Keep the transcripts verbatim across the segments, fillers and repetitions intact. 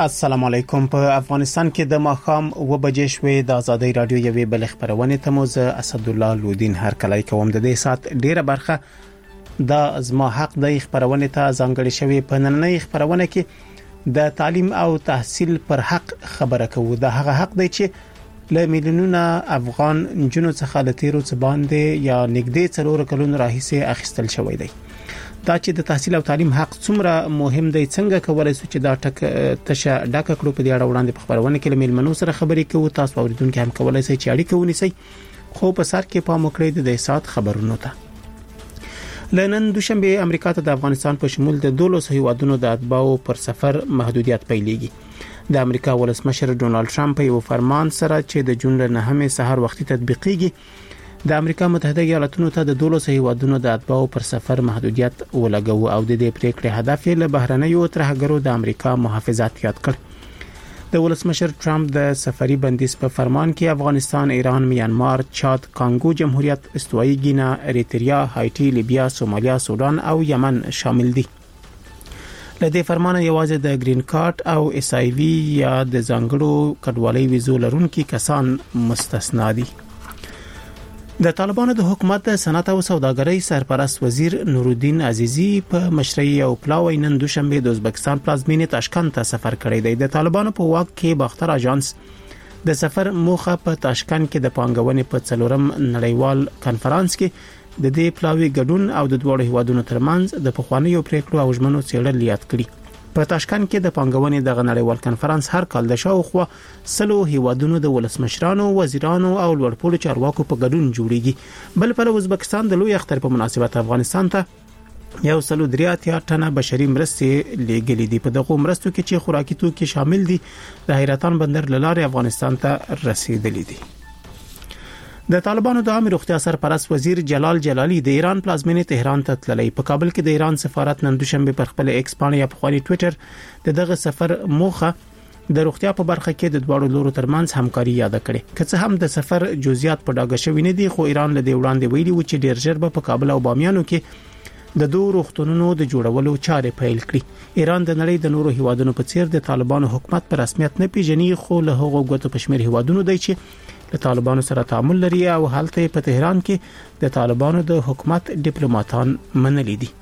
السلام علیکم. په افغانستان کې د ماښام و بجې شوې د ازادي رادیو یوې بل خبرونه ته مو زه اسد الله لودین هر کله کوم د دې سات ډیره برخه د ازما حق د خبرونه ته ځانګړي شوی په نننۍ خبرونه کې د تعلیم او تحصیل پر حق خبره کوو. د هغه حق دی چې له میلیونونو افغان جنونو څخه د تیرو څخه باندې یا نږدې څلور کلونو راهیسې اخیستل شوی دی. دا چې د تحصیل او تعلیم حق څومره مهم دی، څنګه کولای شو چې دا ټک تشه ډاکه کړو په دې اړه وړاندې په خبرونه کې لمنو سره خبرې کوو. تاسو اوریدونکو هم کولای شئ چې اړیکه ونیسئ، خو په سر کې پام وکړئ د سات خبرونو ته. لنن دوشنبه امریکا ته د افغانستان په شمول د دولس هیوادونو د اتباعو پر سفر محدودیت پیلېږي. د امریکا ولسمشر ډونالد ټرمپ یو فرمان سره چې د جون له نهمې سحر وختي تطبیقیږي د امریکا متحده ایالاتونو ته د دولس هیوادونو د اتباعو پر سفر محدودیت ولګو او د دې پریکړې هدف له بهرنیو ترهګرو د امریکا محافظت یاد کړ. د ولسمشر ټرمپ د سفري بندیز په فرمان کې افغانستان، ایران، میانمار، چاد، کانګو جمهوریت، استوایي ګینا، اریتریا، هایټي، لیبیا، سومالیا، سودان او یمن شامل دي. لدې فرمان یوازې د گرین کارت او اس ای وی یا د ځانګړو کډوالۍ ویزو لرونکي کسان مستثنا دي. د طالبانو د حکومت صنعت او سوداګرۍ سرپرست وزیر نورالدین عزیزی په مشرۍ او پلاوی نن دوشنبه د ازبکستان پلازمینې تاشکند ته سفر کړی دی. د طالبانو په واک کې باختر اژانس د سفر موخه په تاشکند کې د پانګونې په څلورم نړیوال کانفرنس کې د دې پلاوی ګډون او د دوه هیوادونو ترمنځ د پخوانیو پریکړو او ژمنو څېړل یاد کړي. په تاشکند کې د پانګونې د نړیوال کانفرنس هر کال د شاوخوا سلو هیوادونو د ولسمشرانو، وزیرانو او لوړپوړو چارواکو په ګډون جوړیږي. بل په ازبکستان د لوی اختر په مناسبت افغانستان ته یو سلو درې اتیا ټنه بشري مرستې لېږلې دي. په دغه مرستو کې چې خوراکي توکي شامل دي د حیرتان بندر لاره افغانستان ته رسیدلې دي. د طالبانو د عامه روغتیا سرپرست وزیر جلال جلالی د ایران پلازمینې تهران ته تللی. په کابل کې د ایران سفارت نن دوشنبه پر خپل ایکس باندې یا په خپل ټوئیټر د دغه سفر موخه د روغتیا په برخه کې د دوه لورو ترمنځ همکاري یاد کړې. که څه هم د سفر جزئیات په ډاګه شوی نه دي، خو ایران له دې وړاندې ویلي و چې ډیر ژر به په کابل او بامیانو کې د دوه روغتونونو د جوړولو چارې پیل کړي. ایران د نړۍ د نورو هیوادونو په څیر د طالبانو حکومت په رسمیت نه پیژني، خو له هغو غوټو پښمیر هیوادونو دی چې د طالبانو سره تعامل لري او حالت په تهران کې د طالبانو د حکومت ډیپلوماټان منلي دي.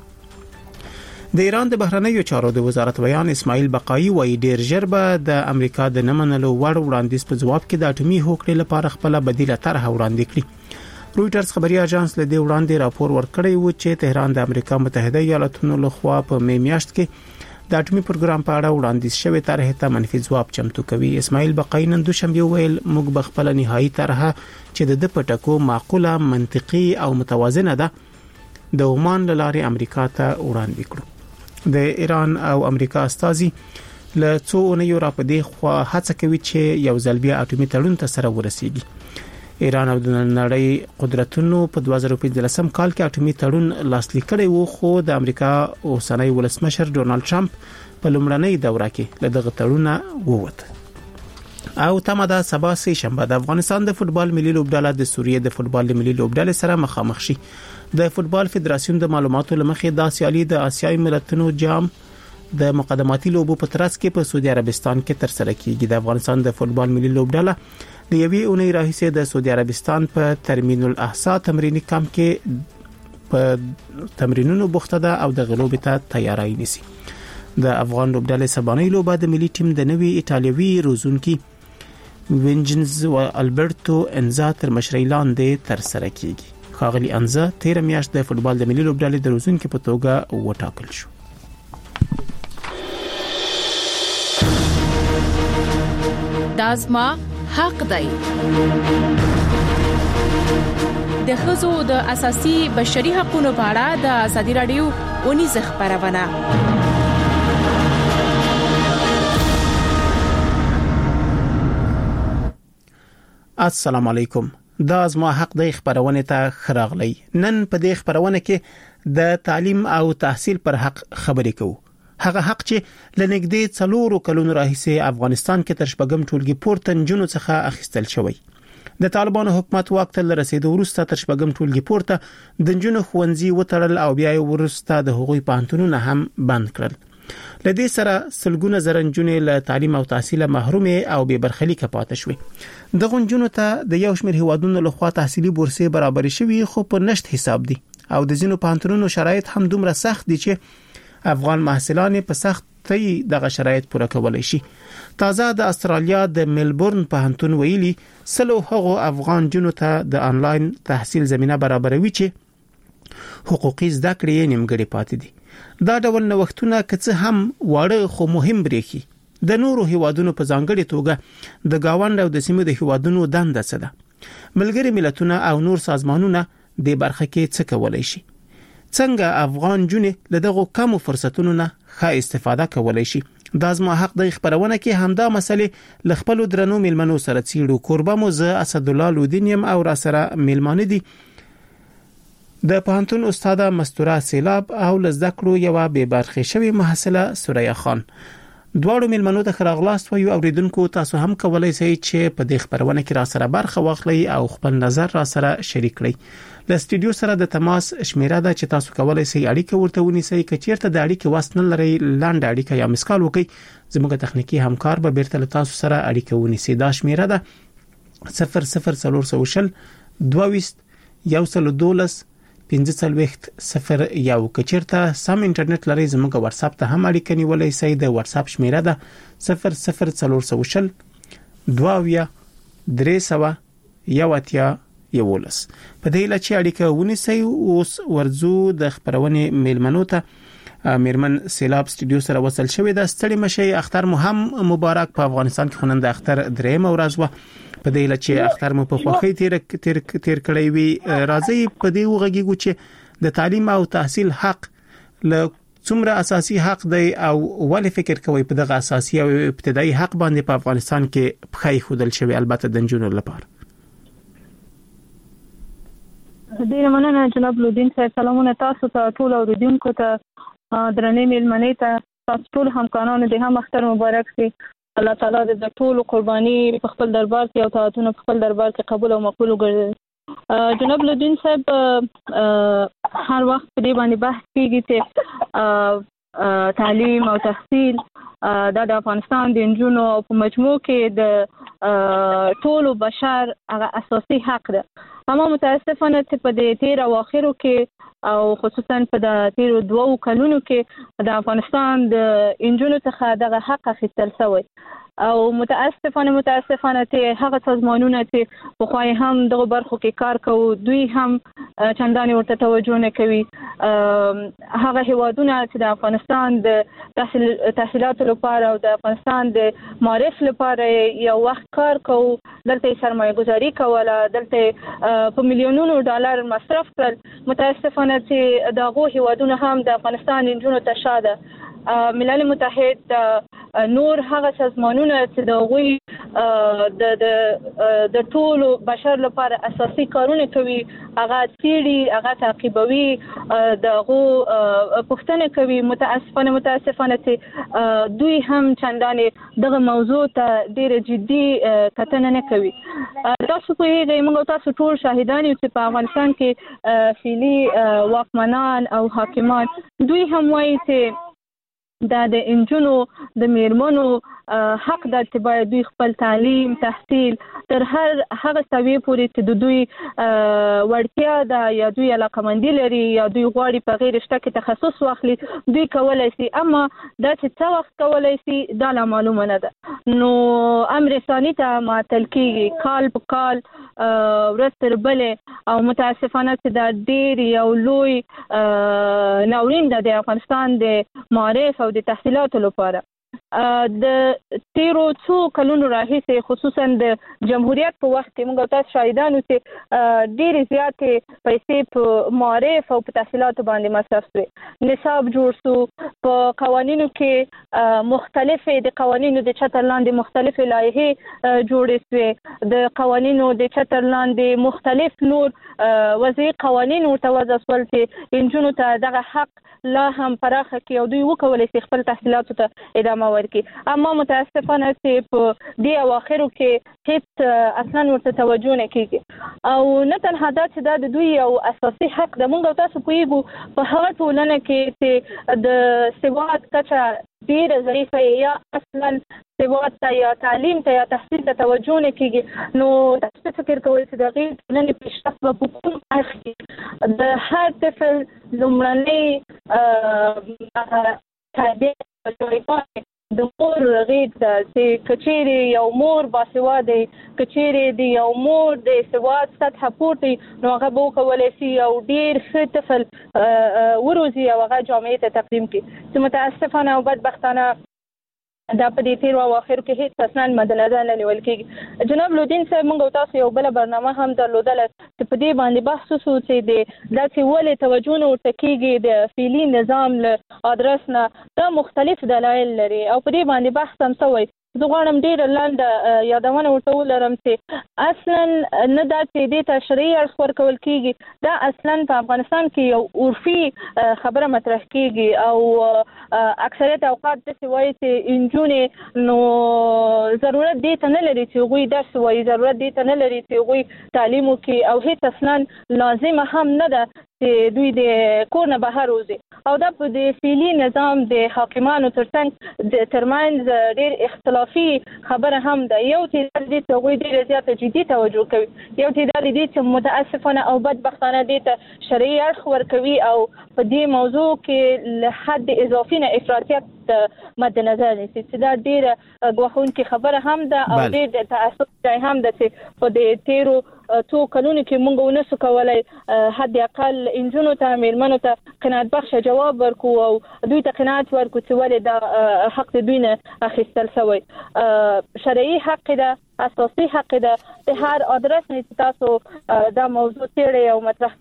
د ایران د بهرنیو چارو د وزارت ویان اسماعیل بقایي وایي ډیر ژر به د امریکا د نمنلو وړ وړاندیز په جواب کې د اټومي هوکړې لپاره خپل بدیله طرح وړاندې کړي. رويټرز خبري اژانس له دې وړاندې راپور ورکړی و چې تهران د امریکا متحده ایالاتونو لخوا په می میاشت کې د اټومي پروګرام په اړه وړاندیز شوی طرح ته منفي ځواب چمتو کوي. اسماعیل بقایي نن دوشنبه ویل موږ به خپل نهایی طرح چې د پټکو معقوله، منطقي او متوازنه ده د عمان لارې امریکا ته وړاندې کړو. د ایران او امریکا استازي له څو اونیو راپدې خو هڅه کوي چې یو ځل بیا اټومي تړون ته سره ورسیږي. ایران او د نړۍ قدرتونو په دوه زره پنځلسم کال کې اټومي تړون لاسلیک کړی و، خو د امریکا اوسنۍ ولسمشر ډونالد ټرمپ په لومړنۍ دوره کې له دغه تړون ووت. او تمه ده سبا سه شنبه د افغانستان د فوتبال ملي لوبډله د سوریې د فوتبال ملي لوبډلې سره مخامخ شي. د فوتبال فدراسیون د معلوماتو لمخې د سیالي د آسیایي ملتونو جام د مقدماتي لوبو په ترڅ کې په سعودي عربستان کې تر سره کیږي. د افغانستان د فوتبال ملي لوبډله د یوې اونۍ راهیسې د سعودي عربستان په ترمین الاحسا تمرینی کمپ کې په تمرینونو بوخته ده او د غلوب ته تیاری نیسي. د افغان لوبډلې سبانۍ لوبه د ملي ټیم د نوي ایتالوي روزونکي وینجنز او البرتو انزا تر مشرۍ لاندې تر سره کیږي. خاغلی انزا تیر میاشت د فوتبال د ملي لوبډلې د روزونکي په توګه وټاکل شو. دازما حق دی. د ښځو د اساسي بشري حقوقو په اړه د ازادي رادیو ونیز خبرونه. السلام علیکم. دا ازما حق دی خبرونه ته خراغلی. نن په دې خبرونه کې د تعلیم او تحصیل پر حق خبرې کوو. هغه حق چې لنګدې څلورو کلونو راهیسې افغانستان کې تر شپږم ټولګي پورته نجونو څخه اخیستل شوی. د طالبانو حکومت واک ته رسیدو وروسته تر شپږم ټولګي پورته د نجونو ښوونځي وتړل او بیا وروسته د هغوی پوهنتونونه هم بند کړل. لدې سره سلګونه زرنجونې له تعلیم او تحصیل محروم او بې برخلیک پاتې شوې. د غونجونو ته د یو شمېر هیوادونو لخوا تحصیلي بورسې برابر شوي خو په نشټ حساب دي او د ځینو پانتونونو شرایط هم دومره سخت دي چې افغان محصلان په سختۍ دغه شرایط پوره کولای شي. تازه د استرالیا د ملبورن پوهنتون ویلي سلو هغو افغان جنو ته د انلاین تحصیل زمينه برابروي چې حقوقي زده کړې نیمګړې پاتې دي. دا ډول نوښتونه کڅ هم واړه خو مهم بریخي. د نورو هیوادونو په ځانګړي توګه د گاوند او د سیمو د هیوادونو دنده څه ده؟ ملګری ملتونه او نور سازمانونه د برخه کې څه کولای شي؟ څنګه افغان جنې له دغه کم فرصتونو نه ښه استفاده کولای شي؟ دا زما حق د خبرونه کې همدا مسلې ل خپل درنو میلمنو سره چیرو. قربا مو زه اسد الله لودینیم او را سره میلمانه دي د پوهنتون استاد مستوره سیلاب او لزدکړو یو به برخه شوی محصله سوریا خان. دواړو میلمنو ته خراغلاست و یو اوریدونکو تاسو هم کولای شئ چې په دې خبرونه کې را سره برخه واخلئ او خپل نظر را سره شریک کړئ. د استودیو سره د تماس شمیره ده چې تاسو کولای شئ اړیکه ورته ونیسئ. که چیرته د اړیکې واسطه لري لاند اړیکه یا مسکال وکړئ زموږ تخنیکی همکار به بیرته تاسو سره اړیکه ونیسي. دا شمیره ده صفر صفر څلور سوشل دوه یو سل دولس پنځه څلوېښت صفر یو. کچیرته سم انټرنیټ لري زموږ واتس اپ ته هم اړیکه نیولای شئ. د واتس اپ شمیره ده صفر صفر څلور سوشل دوه درې سوه یو اتیا یولس. په دې لچې اړیکه ونیسئ. اوس ورزو د خبرونه میلمنو ته میرمن سیلاب استودیو سره وصل شوې ده. ستړي مشي. اختر مو هم مبارک. په افغانستان کې خونند اختر درېم ورځ و. په دې لچې اختر مو په خوخي تیر تیر تیر کړی وی. راځي په دې وغږیږو چې د تعلیم او تحصیل حق له څومره اساسي حق دی او ولې فکر کوي په دغه اساسي او ابتدایي حق باندې په افغانستان کې پخای خودل شوی البته د جنونو لپاره. ډیر مننه جناب لودین صاحب. سلامونه تاسو ته ټول اوریدونکو ته درنې میلمنې ته تاسو ټول همکارانو د هم اختر مبارک سي. الله تعالی د ټول قرباني په خپل دربار کې او طاعتونه په خپل دربار کې قبول او مقبول وګرځي. جناب لودین صاحب هر وخت په دې باندې بحث کیږي چې تعلیم او تحصیل دا د افغانستان د انجونو په مجموع کې د ټول بشر هغه اساسي حق ده. اما متاسفانه چې په دې تیر او اخرو کې او خصوصا په د تیر دوو کلونو کې د افغانستان د انجونو څخه دغه حق اخیستل شوی او متاسفانه متاسفانه چې هغه سازمانونه چې په خوای هم دغه برخو کې کار کوي دوی هم چندانې ورته توجه نه کوي. هغه هیوادونه چې د افغانستان د تحصیل تحصیلاتو لپاره او د افغانستان د معرف لپاره یو وخت کار کوي دلته سرمایه گذاري کوله دلته په میلیونونو ډالر مصرف کړل. متاسفانه چې دغه هیوادونه هم د افغانستان انجونو ته شاده. ملل متحد نور هغه سازمانونه چې د غوي د د د ټولو بشر لپاره اساسي کارونه کوي هغه تیری هغه تعقیبوي دغه پښتنه کوي. متاسفانه متاسفانه چې دوی هم چندانې دغه موضوع ته ډیره جدي کتنه نه کوي. تاسو په دې موږ تاسو ټول شاهدان یو چې په افغانستان کې فعلی واکمنان او حاکمان دوی هم وایي چې دا د انجونو د میرمنو حق د اتباع دوی خپل تعلیم تحصیل تر هر هغه سوي پورې چې د دوی ورتیا ده یا دوی علاقمندي لري یا دوی غواړي په غیر شته کې تخصص واخلي دوی کولای شي. اما دا چې څه وخت کولای شي دا لا معلومه نه ده. نو امر ثاني ته معطل کیږي کال په کال ورځ تر بلې او متاسفانه چې دا ډېر یو لوی ناورین ده د افغانستان د معارف او د تحصیلاتو لپاره. د تیرو څو کلونو راهیسې خصوصا د جمهوریت په وخت کې موږ تاسو شاهدان یو چې ډېرې زیاتې پیسې په معارف او په تحصیلاتو باندې مصرف شوې. نصاب جوړ شو په قوانینو کې مختلفې د قوانینو د چتر لاندې مختلفې لایحې جوړې شوې. د قوانینو د چتر لاندې مختلف نور وضعي قوانین ورته وضع شول چې انجونو ته دغه حق لا هم پراخه کړي او دوی وکولی شي خپل تحصیلاتو ته ادامه ورکړي. اما متاسفانه چې په دې اواخرو کې هیڅ اصلا ورته توجه نه کیږي او نه تنها دا چې دا د دوی یو اساسي حق ده. موږ تاسو پوهیږو په هغه ټولنه کې چې د سواد کچه ډېره ضعیفه یا اصلا سواد ته یا تعلیم ته یا تحصیل ته توجه نه کیږي، نو تاسو فکر کوئ چې د غیر ټولنې پیشرفت به په کوم اړخ کې د هر طفل لومړنۍ تربیه په د مور غید چې کچېرې یو مور باسواده کچېرې د یو مور د سواد سطح پورته نو هغه به وکولی شي یو ډېر ښه طفل وروزي او هغه جامعې ته تقدیم کړي، چې متاسفانه او بدبختانه دا په دې تیرو او اخرو کې هیڅ اصلا مد نظر نه نیول کېږي. جناب لودین صاحب موږ او تاسو یو بله برنامه هم درلودله چې په دې باندې بحث وشو چې د داسې ولې توجه نه ورته کېږي د فعلي نظام له ادرس نه، دا مختلف دلایل لري او په دې باندې بحث هم شوی. زه غواړم ډېره لنډه یادونه ورته ولرم چې اصلا نه دا چې دې ته شرعي اړخ ورکول کېږي، دا اصلا په افغانستان کې یو عرفي خبره مطرح کېږي او اکثریت اوقات داسې وایي چې نجونې نو ضرورت دې ته نه لري چې هغوی درس ووایي، ضرورت دې ته نه لري چې هغوی تعلیم وکړي او هېڅ اصلا لازمه هم نه ده چې دوی د کور نه بهر وځي. او دا په د فعلي نظام د حاکمانو ترڅنګ ترمنځ ډېر اختلافي خبره هم ده. یو تعداد دې ته هغوی ډېره زیاته جدي توجه کوي، یو تعداد دې چې متاسفانه او بدبختانه دې ته شرعي اړخ ورکوي او په دې موضوع کې له حد اضافي نه افراطیت مد نظر نیسي، چې دا ډېره ګواښونکې خبره هم ده او ډېر د تعصب ځای هم ده چې په د تیرو څو کلونو کې موږ ونسو کولی حد اقل انجونو ته میرمنو ته قناعت بخشه جواب ورکو او دوی ته قناعت ورکو چې ولې دا حق د دوی نه اخیستل شوی. شرعي حق ده، اساسي حق ده، د هر ادرس نه چې تاسو دا موضوع څېړئ او مطرح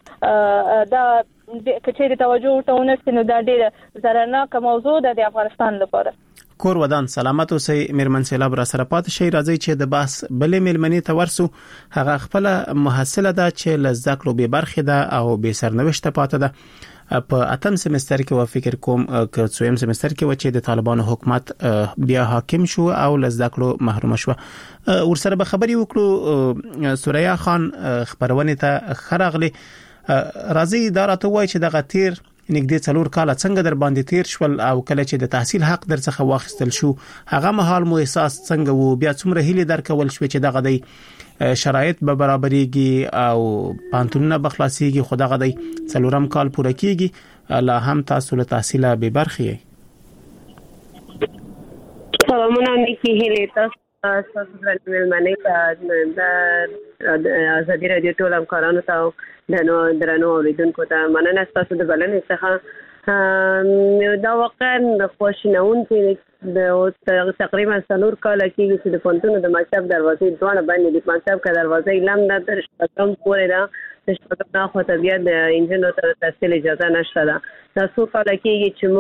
کوئ دا کچېرې توجه ورته ونه شي نو دا ډېره ضررناکه موضوع ده د افغانستان لپاره. کور ودان سلامت اوسئ. میرمن سیلاب را سره پاتې شئ. راځي چې د بحث بلې میرمنې ته ورسو. هغه خپل محصله ده چې له زده کړو بې برخې ده او بې سرنوشته پاتې ده. په اتم سمستر کې و فکر کوم که څویم سمستر کې و چې د طالبانو حکومت بیا حاکم شو او له زده کړو محروم شو. ورسره به خبري وکړو. سوریا خان خبرونه ته خراغله. راځي دا راته وایي چې دغه تیر نږدې څلور کاله څنګه در باندې تیر شول او کله چې د تحصیل حق در څخه واخیستل شو هغه مهال مو احساس څنګه وو؟ بیا څومره هیله درکول شو چې دغه د شرایط به برابرېږي او پانتونونه بخلاصيږي، خو دغه د څلورم کال پوره کیږي لا هم تاسو له تحصیل به برخې؟ سلامونه نیکی هیله تاسو تاسو درنه ملمنې ته د ازادي رادیو ټول همکارانو ته د نو درنو اوریدونکو ته مننه تاسو د بلنې څخه. دا واقعا خوشنون چې د تقریبا څلور کاله کېږي چې د پوهنتون د مکتب دروازې دواړه باندې د مکتب کا دروازې لم نه تر شپږم پورې ده، د شپږم نه خو ته بیا د انجینر ته تحصیل اجازه نشته ده. دا څو کاله کېږي چې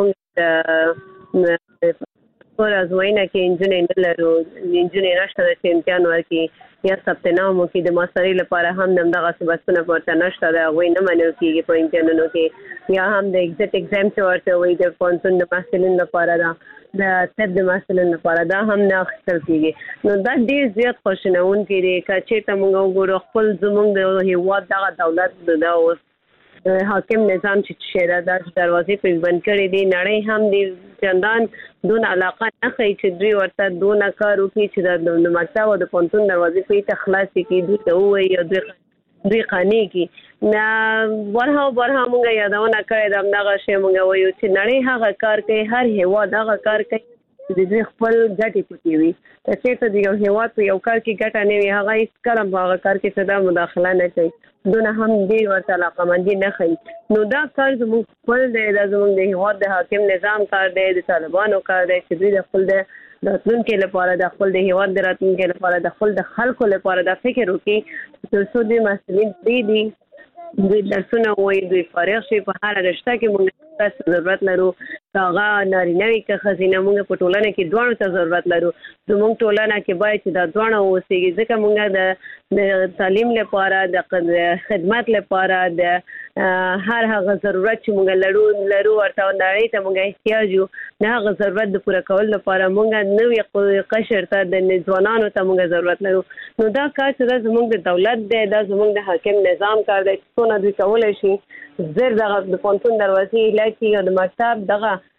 موږ پر ازموینه کې انجینر نه لرو، انجینر نشته چې امتحان ورکړي یا ثبت نام وکړي. د ماسترۍ لپاره هم دغه سبسونه ورته نشته ده، هغوی نه منل کېږي په امتحانونو کې، یا هم د ایگزیټ ایگزام چې ورته وایي د پوهنتون د محصلینو لپاره ده، د طب د محصلینو لپاره دا هم نه اخیستل کېږي. نو دا ډېر زیات خوشنونکی دی. که چېرته موږ وګورو خپل زموږ د هېواد دغه دولت د اوس حاکم نظام چې شیره دا دروازې په بند کړې دي، نړۍ هم دې چندان دون علاقه نه ښیي چې دوی ورته دونه کار وکړي چې د مکتب او د پوهنتون دروازې په ته خلاصې کړي، دوی ته ووایي او دوی دوی قانع کړي. نه ورها ورها موږ یادونه کړې ده، همدغه شی موږ وایو چې نړۍ هغه کار کوي، هر هېواد هغه کار کوي چې دوی خپل ګټې پکې وي. که چېرته د یو هېواد په یو کار کې ګټه نه وي، هغه هېڅکله په هغه کار کې څه دا مداخله نه کوي، دونه هم ډېر ورته علاقمندي نه ښیي. نو دا کار زموږ خپل دی، دا زموږ د هېواد د حاکم نظام کار دی، د طالبانو کار دی چې دوی د خپل د راتلونکي لپاره، د خپل د هېواد د راتلونکي لپاره، د خپل د خلکو لپاره دا فکر وکړي تر څو دوی محصلین ډېر دي، دوی درسونه وایي، دوی فارغ شي. په هره رشته کې موږ تاسو ضرورت لرو، هغه نارینه وي که ښځینه، موږ په ټولنه کې دواړو ته ضرورت لرو. زموږ ټولنه کې باید چې دا دواړه واوسېږي، ځکه موږ د د تعلیم لپاره، د خدمت لپاره، د هر هغه ضرورت چې موږ لرو لرو ورته نړۍ ته موږ احتیاج یو، نه هغه ضرورت د پوره کولو لپاره موږ نوې قشر ته د ځوانانو ته موږ ضرورت لرو. نو دا کار چې دا زموږ د دولت دی، دا زموږ د حاکم نظام کار دی چې څونه دوی کولی شي زر دغه د پوهنتون دروازې ایله کړي او د مکتب دغه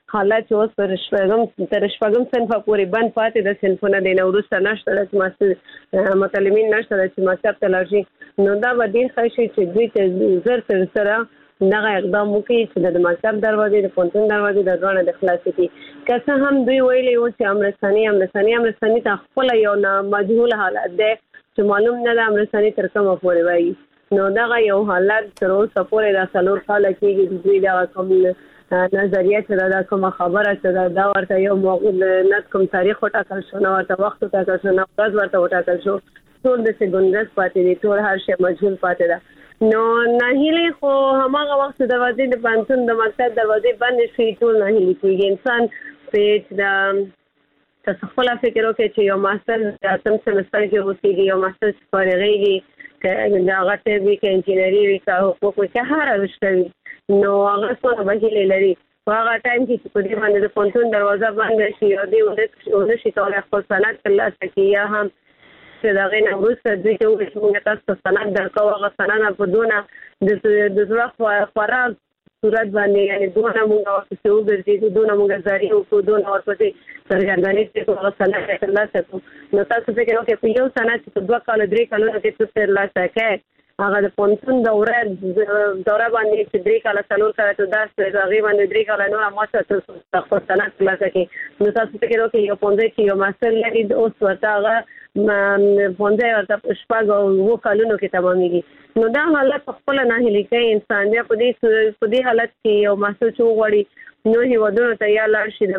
حالات اوس پر شپږم تر شپږم صنف پورې بند پاتې د صنفونه د نوروز نشته چې ماستر متعلمین نشته چې مکتب ته لاړ شي نو دا به ډیر ښه شي چې دوی ته زر تر سره دغه اقدام وکړي چې د مکتب دروازې د پونتون دروازې د ځوانه د خلاصې کړي که څه هم دوی ویلي وو چې امرستاني امرستاني امرستاني ته خپل یو نه مجهول حالت دی چې معلوم نه ده امرستاني تر کومه پورې وایي نو دغه یو حالت تر اوسه پورې د څلور کاله کېږي چې دوی دغه کوم نظریه چې دا کومه خبره چې دا ورته یو نه کوم تاریخ وټاکل شو نه ورته وخت وټاکل شو نه ورځ ورته وټاکل شو ټول د سګوندس پاتې دي ټول هر شی مجهول پاتې ده نو ناهیلي خو هماغه وخت د دروازې د پانتون د مکتب دروازې بند شي ټول ناهیلي کېږي انسان په د تاسو خپل فکر وکړئ چې یو ماستر د اتم سمستر کې اوسېږي یو ماستر چې فارغېږي که دا هغه وي که انجینري وي که حقوق وي که هر رشته وي نو هغه څونه به هیلې لري په هغه ټایم کې چې په دې باندې د پونتون دروازه بنده شي او دې ونشي کولی خپل سند ترلاسه کړي یا هم چې د هغې نه وروسته دوی ته ووایي چې موږ تاسو ته سند درکوو هغه سند په دونه د زړه خوراک صورت باندې یعنی دونه موږ ورپسې وګرځېدو دونه موږ زاري وکړو دونه ورپسې سرګرداني چې کوو هغه سند یې ترلاسه کړو نو تاسو فکر وکړئ په یو سند چې په دوه کاله درې کالونو کې څه ترلاسه کړئ هغه د پونتون دوره دوره باندې چې درې کاله څلور کاله ته درس هغې باندې درې کاله نور ماسټر ته خپل سند ترلاسه کړي نو تاسو فکر وکړئ یو پوهنځی چې یو ماسټر لري اوس ورته هغه پوهنځی ورته شپږ او اووه کلونو کې تمامېږي نو دا حالت په خپله ناهیلي کوي انسان بیا په دې په دې حالت کې یو ماسټر چې وغواړي نور هېوادونو ته یا لاړ شي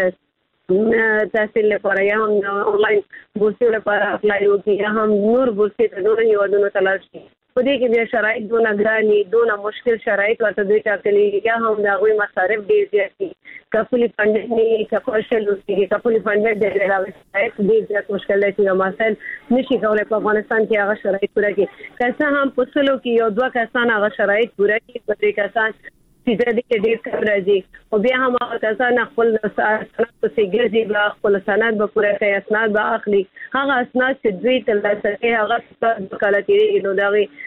د تحصیل لپاره یا هم آنلاین بورسیو لپاره اپلای وکړي یا هم نور بورسي ته نورو هېوادونو ته لاړ شي په دې کې بیا شرایط دونه ګران دي دونه مشکل شرایط ورته دوی ټاکلي یا هم د هغوی مصارف ډېر زیات دي که فولي فنډډ نه وي که پارشل اوسېږي که فولي فنډډ دی د هغې شرایط ډېر زیات مشکل دی چې یو محصل نشي کولی په افغانستان کې هغه شرایط پوره کړي که څه هم په سلو کې یو دوه کسان هغه شرایط پوره کړي په درې کسان چې د دې ډېر کم راځي خو بیا هم هغه کسان خپل سند پسې ګرځي بیا خپل سند به پوره کوي اسناد به اخلي هغه اسناد چې دوی ترلاسه کوي هغه دوه کاله تېرېږي نو د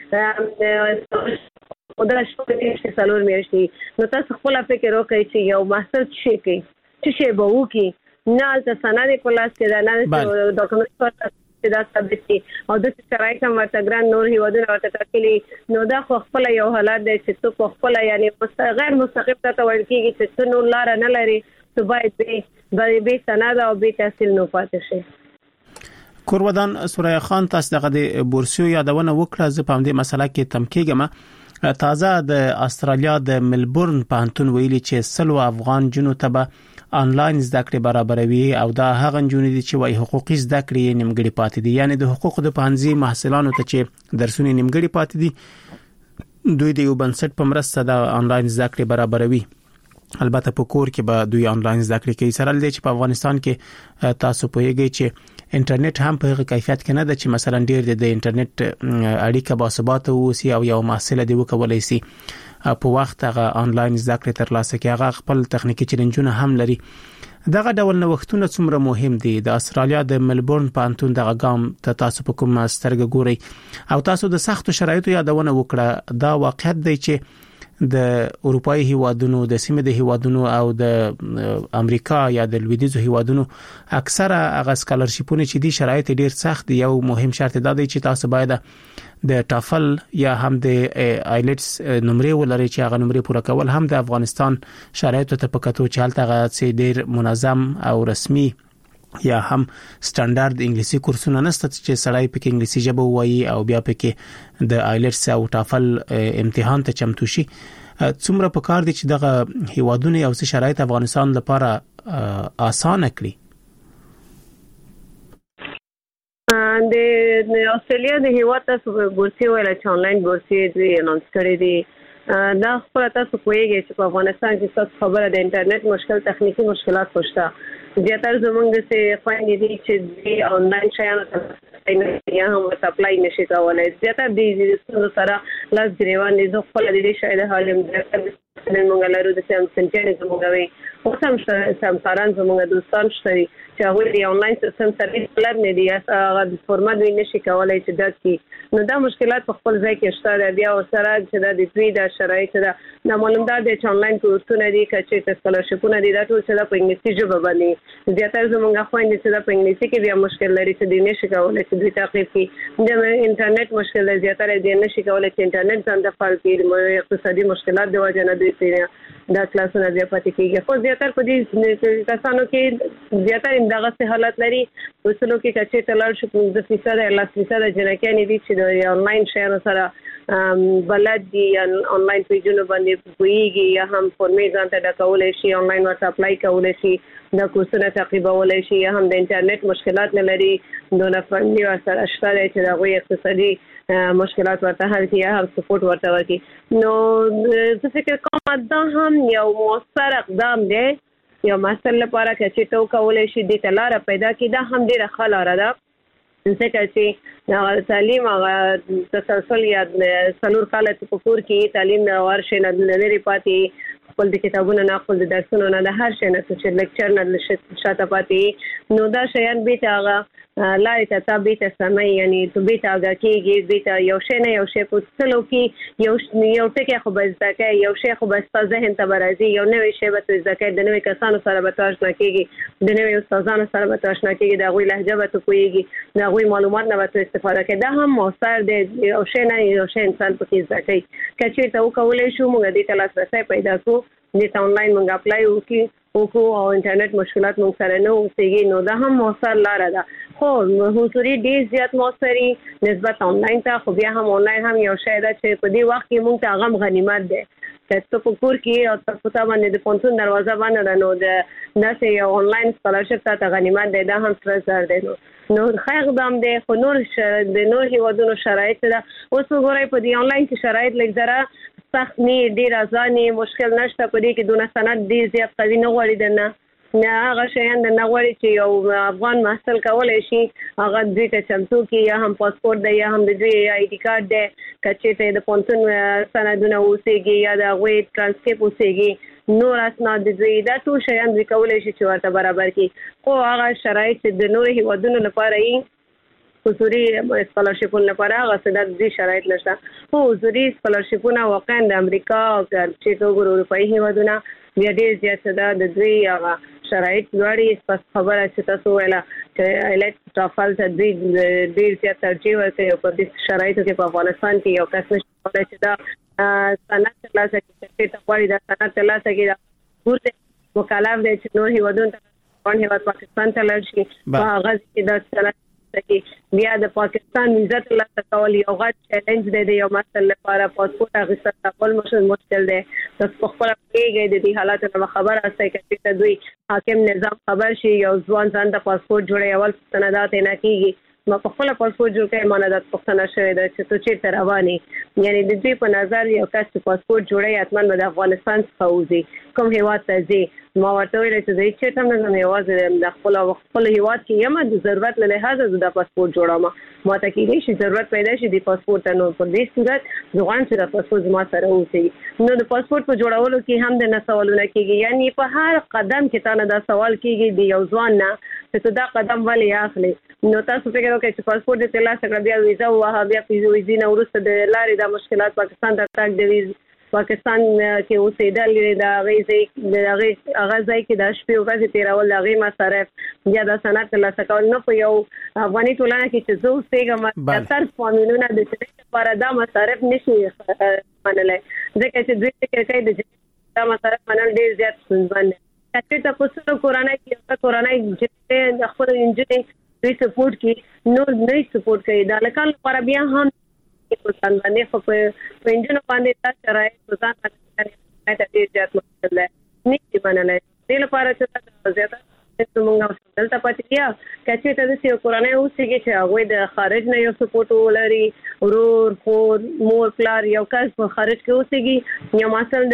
هغې او دا شپږ میاشتې څلور میاشتې نو تاسو خپله فکر وکړئ چې یو محصل څه شی کوي څه شی به وکړي نه هلته سند یې په لاس کې ده نه ډاکومنټ ورته دا ثابت دي او د شرایط هم ورته ګران نور هېوادونه ورته ټاکلي نو دا خو خپله یو حالت دی چې ته په خپله یعنې غیر مستقیم ته ته ویل کېږي چې ته نور لاره نه لرې ته باید بې سند او بې تحصیل نو پاتې شي کورودان سوریا خان تاسو دغه د بورسیو یادونه وکړه زه په همدې مسله کې تم کېږم تازه د استرالیا د ملبورن پوهنتون ویلي چې سلو افغان جنو ته به آنلاین زده کړې برابروي او دا هغه جنونې دي چې وايي حقوقي زده کړې نیمګړي پاتې دي یعنی د حقوقو د پوهنځي محصلانو ته چې درسونه نیمګړي پاتې دي دوی د یو بنسټ په مرسته د آنلاین زده کړې برابروي البته په کور کې به دوی آنلاین زده کړې کوي سره لدی چې په افغانستان کې تاسو پوهیږئ چې انټرنیټ هم په هغه کیفیت کې نه ده چې مثلا ډیر د انټرنیټ اړیکه باثبات اوسي او یو محصل دی وکولای شي په وخت هغه آنلاین زده کړې ترلاسه کوي هغه خپل تخنیکی چیلنجونه هم لري دغه ډول نوښتونه څومره مهم دي د استرالیا د ملبورن پوهنتون دغه ګام ته تاسو په کوم سترګه ګورئ او تاسو د سختو شرایطو یادونه وکړه دا واقعیت دی چې د اروپאי هیوادونو د سیمې د هیوادونو او د امریکا یا د لویدیځو هیوادونو اکثره هغه سکالرشیپونه چې دي شرایط ډیر سخت دي یو مهم شرط دا دی چې تاسو باید د ټافل یا هم د آیلټس نمرې ولري چې هغه نمرې پوره کول هم د افغانستان شرایطو ته پکاتو چې هلته هغه ډیر منظم او رسمي یا هم سټانډارد انګلیسي کورسونه نشته چې سړی پکې انګلیسي ژبه وایي او بیا پکې د آیلټس او ټافل امتحان ته چمتو شي څومره پکار دي چې دغه هیوادونه او شرایط افغانستان لپاره آسان کړي د استرالیا د هیواد تاسو بورسي ویل چې آنلاین بورسي دوی اناونس کړی دي دا خپل تاسو کویږي چې په افغانستان کې څه خبره د انټرنیټ مشکل تخنیکی مشکلات خوشته زیاتره زمونږ د څه خوانې دي چې د آنلاین شیانو ته یا هم سپلای نشي کولای زیاتره د سره لاس ګریوان دي زه خپل د دې شاید حالم د موږ لرو د سم سنټینز موږ وي او سم سم ساران زموږ دوستان شته چې هغه د آنلاین سیستم سرویس پلان نه دی هغه د فورمات ویني شي کولای چې داسې نو دا مشکلات په خپل ځای کې شته بیا او سره چې د دوی د شرایط د دا معلومات د انلاین کورسونه دي چې سکالرشپونه دي دا ټول څه په انګلیسي ژبه باندې زیاتره زمونږ خويندې چې په انګلیسي کې بیا مشکل لري چې د نشي کولای چې دوی تعقیب کړي د انټرنیټ مشکل لري زیاتره د نشي کولای چې انټرنیټ ځان د فعال کړي اقتصادي مشکلات د وجه نه دوی پیدا دا کلاسونه بیا پاتې کیږي خو زیاتره په دې کسانو کې زیاتره دغه حالت لري وسلو کې چې تلل شو د فیصد یا لاس فیصد جنکانې دي چې د انلاین شیر سره بلد دي انلاین پیجونو باندې کویږي یا هم فورمې ځان ته ډکولای شي انلاین ورته اپلای کولای شي د کورسونو تعقیبولای شي یا هم د انټرنیټ مشکلات نه لري دونه فني ورسره شته چې دغه اقتصادي مشکلات ورته حل کړي یا هم سپورټ ورته ورکړي نو زه فکر کوم دا هم یو موثر اقدام دی یو مسله لپاره چې تو کولای شي د تلاره پیدا کړي دا هم ډیره ښه لاره ده ځکه چې د تعلیم هغه تسلسل یا څلور کاله په کور کې تعلیم ورشي نه لري پاتې خپل د کتابونو نه خپل د درسونو نه د هر شي نه چې لیکچر نه شاته پاتې نو دا شیان به هغه لارې ته تابع سمي یعنی ته به تاګه کېږي به یو شی نه یو شی په څلو کې یو یو ټکی خو بس ځکه یو شی خو بس په ذهن ته برازي یو نوې شی به ځکه د نوې کسانو سره به تاسو نه کېږي د نوې استادانو سره به تاسو نه کېږي د غوي لهجه به کویږي د غوي معلومات نه به استفاده کوي دا هم موثر دی یو شی نه یو شی انسان په کې ځکه کچې ته وکولای شو موږ د تلاسرسي پیدا کو د انلاین موږ اپلای وکړو او انټرنیټ مشکلات موږ سره نه اوسېږي نو دا هم موثر لاره ده خو حضوري ډیر زیات موثري نسبت انلاین ته خو بیا هم انلاین هم یو شی ده چې په دې وخت کې موږ ته غم غنیمت ده چې ته په کور کې او تاسو ته باندې د پونتون دروازه باندې نو د ناسې یو انلاین سکالرشپ ته غنیمت ده دا هم ستر ده نو نو خیر اقدام ده خو نور د نور هیوادونو شرایط ده اوس وګورئ په دې انلاین کې شرایط لږ ذره سخت نه ډیر ازاني مشکل نشته په دې کې دونه سند ډیر زیات قوي نه غوړي دنه نه هغه شیان د نغوړي چې یو افغان محصل کولای شي هغه دوی ته چمتو کې یا هم پاسپورت دی یا هم د دوی آی ډي کارت دی کچې ته د پونتون سندونه اوسېږي یا د غوي ترانسکریپټ اوسېږي نور اسناد د دوی دا ټول شیان دوی کولای شي چې ورته برابر کړي خو هغه شرایط د نور هیوادونو لپاره یې حضوري سکالرشپونه لپاره هغه څه د شرایط نشته خو حضوري سکالرشپونه واقعا د امریکا او چې ټول اروپאי هیوادونه بیا ډیر زیات ده د دوی هغه شرایط لري پس خبره چې تاسو ویلا چې الټ ټافل ته دوی ډیر زیات ترجیح ورکوي په دې شرایطو کې په افغانستان کې یو کس نشي چې دا سند ترلاسه کړي چې غواړي دا سند ترلاسه کړي دا ورته مکلف دی چې نور هیوادونو ته په هیواد پاکستان ته لاړ شي په هغه کې دا سند کې بیا د پاکستان ویزا ترلاسه کول یو غټ چیلنج دی د یو مسله لپاره پاسپورت اخیستل خپل مشکل دی تاسو خپل پیګې د دې حالاتو نه خبر اوسئ چې دوی حاکم نظام خبر شي یو ځوان ځان ته پاسپورت جوړي اول سندات نه کیږي ما په خپل پاسپورت جوړ کړم مانه د پښتنه شوی د چې تو چې رواني یعنی د دې په نظر یو کس پاسپورت جوړي اتمن د افغانستان څخه وځي کوم هیواد ته ځي ما ورته ویل چې زه چې تم نه یوازې د خپل خپل هیواد کې یم د ضرورت له لحاظه د پاسپورت جوړم ما ته کې شي ضرورت پیدا شي د پاسپورت نو په دې صورت ځوان چې د پاسپورت ما سره اوسي نو د پاسپورت په جوړولو کې هم د سوالونه کېږي یعنی په هر قدم کې تا نه دا سوال کېږي د یو ځوان نه چې دا قدم ولې اخلي نو تاسو فکر وکړئ چې پاسپورت د ترلاسه کړ بیا ویزا واه بیا ویزې نه ورسته د لارې د مشکلات پاکستان ته تاک د ویز پاکستان کې اوسېدل د غیزې د غزای کې د شپې ورځې تیرول د غي مصارف یا د سند ترلاسه کول نه په یو افغاني ټولنه کې چې زه اوسېږم تر فامیلونه د دې لپاره دا مصارف نشي منلای ځکه چې دوی فکر کوي د دا مصارف منل ډیر زیات ستونزمن دي چې تاسو په کورونای کې کورونای چې خپل انجینری دوی سپورټ کوي نو نه سپورټ کوي دا لکه لپاره بیا هم په ځان باندې خو په انجینر باندې تاسو راځي ځان باندې ته ډیر زیات مشکل دی نه دی منلای دې لپاره چې تاسو زیاته څنګه دلته پاتې کیه کچې ته د سیو کورونه اوسېږي چې هغه د خارج نه یو سپورټ ولري ورور خور مور پلار یو کس په خارج کې اوسېږي یو مسل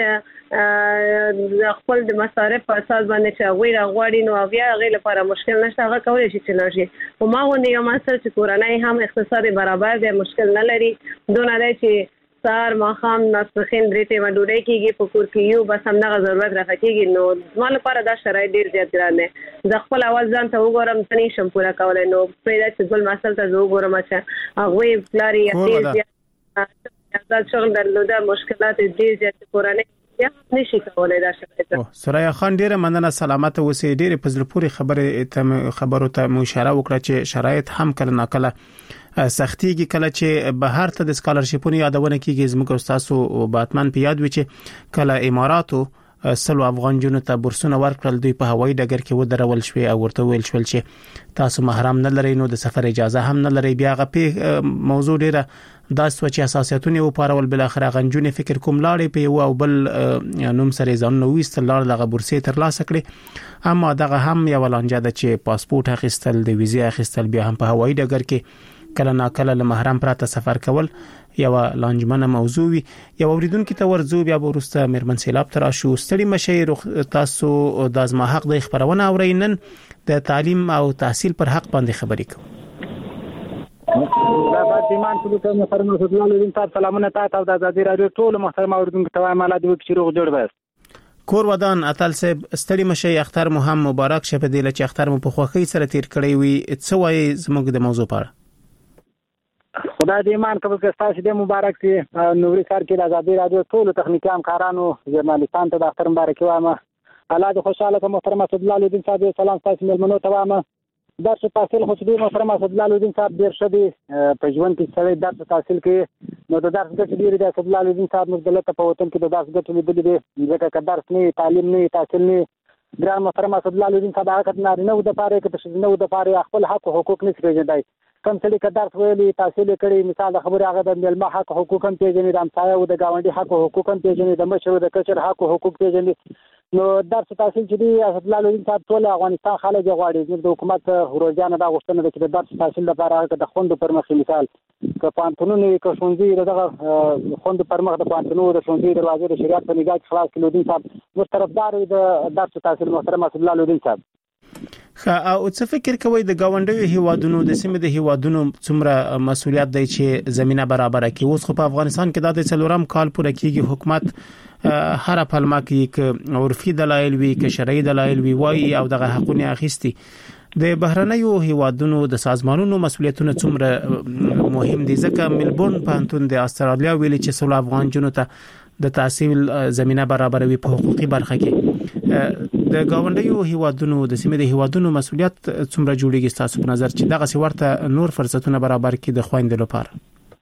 د خپل د مصارف په اساس باندې چې هغه راغواړي نو بیا هغه لپاره مشکل نشته هغه کولای شي چې لږه او ما غوښنه یو مسل چې کورونه هم اقتصادي برابر دی مشکل نه لري دونه دی چې سار ماخام ناسخین درته مډوړې کېږي په کور کې یو بس همغه ضرورت راځي نو زما لپاره دا شرایط ډیر زیات ګران دي زه خپل اواز ځان ته وګورم څنګه شم پورا کولای نو پیدا چې بل مسل ته وګورم چې هغه پلاری یا ډیر زیات شغل درلوده مشکلات ډیر زیات کورانه یا نشي کولای دا شرایط. سوریا خان ډیره مننه، سلامت اوسئ. ډیره په زړه پورې خبره خبرو ته مو اشاره وکړه چې شرایط هم کله ناکله سختيږي، کله چې بهر ته د سکالرشیپونو یادونه کیږي. زموږ استادو باتمن په یاد و چې کله اماراتو سلو افغان جنو ته بورسونه ورکړل، دوی په هوایي ډګر کې ودرول شوې او ورته ویل شول چې تاسو محرم نه لرئ، نو د سفر اجازه هم نه لرئ. بیا غپی موضوع ډیره دا سوچ اساسیتونه و پارول، بل اخر غنجونه فکر کوم لاړې په یو او بل نوم سره ځان نو وستل لاړ دغه بورسې تر لاسه کړې. اما دغه هم یو لانجه ده چې پاسپورت اخیستل، د ویزه اخیستل، بیا هم په هوایي ډګر کې کله ناکله له محرم پراته سفر کول یو لانجمنه موضوع وي. یو اوریدونکو ته ورځو بیا ورسته مېرمن سیلاب تر شو ستړي مشه تاسو د ازما حق د خبرونه اورینن د تعلیم او تحصیل پر حق باندې خبرې کوم. دا فاطمان په کومه فرمایي صلی الله علیه وسلم سلامونه تاسو د ازادي رادیو ټول محترم اوریدونکو ته وایم الله دې وکړي روغ جوړ بس. کور ودان اتل صاحب ستړي مشه اختر مو هم مبارک شه په دې لچ اختر مو په خوخي سره تیر کړی وي. څه وایي زموږ د موضوع په اړه؟ خدای دې ایمان قبول کړي، تاسو دې مبارک سي. نوري سر کې د ازادي رادیو ټول تخنیکی همکارانو ژورنالیستانو ته د اختر مبارک وایم. الله دې خوشاله کړي. محترم صلی الله علیه وسلم سلام تاسو ملمنو ته وایم. درس تحصیل خو دې محترم صلی الله علیه وسلم ډیر شدي په ژوند کې سره درس تحصیل کې نو د درس ګټې ډیرې د صلی الله علیه وسلم موږ دلته په وطن کې د درس ګټې لیدلې دي، ځکه که درس نه تعلیم نه تحصیل نه ګران محترم صلی الله علیه وسلم حقیقت نارینه و د پاره کې د شنو د پاره خپل حق او حقوق نه پیژندای. کم څه کې درس ویلي تحصیل کړي، مثال د خبره هغه د ملما حق حقوق هم پیژني، د امسایه او د گاونډي حق حقوق هم پیژني، د مشر او د کچر حق حقوق پیژني. نو درس تحصیل چې دی صلی الله علیه وسلم ټول افغانستان خلک غواړي. د حکومت روزانه دا غوښتنه ده چې د درس تحصیل لپاره د خوند پر مخ مثال که پانتونونه کې شونځي دغه خوند پر مخ د پانتونو د شونځي دروازې د شریعت په نگاه کې خلاص کړو. دین صاحب مسترفدار د درس تحصیل محترم صلی الله علیه وسلم. خا او څه فکر کوي د گاونډیو هیوادونو د سیمې د هیوادونو څومره مسولیت دی چې زمينه برابر کړي؟ اوس خو په افغانستان کې د څلورم کال پوره کیږي، حکومت هر پلمه کې ک عرفي دلایل وی ک شرعي دلایل وی وای او دغه حقونه اخیستي. د بهرنیو هیوادونو د سازمانونو مسولیتونه څومره مهم دي؟ ځکه ملبورن پانتون د استرالیا ویلي چې سول افغان جنو ته د تحصیل زمينه برابر وي په حقوقي برخه کې. د گاونډیو هیوادونو د سیمې د هیوادونو مسولیت څومره جوړیږي تاسو په نظر چې دغه سورته نور فرصتونه برابر کړي د خويندو لپاره؟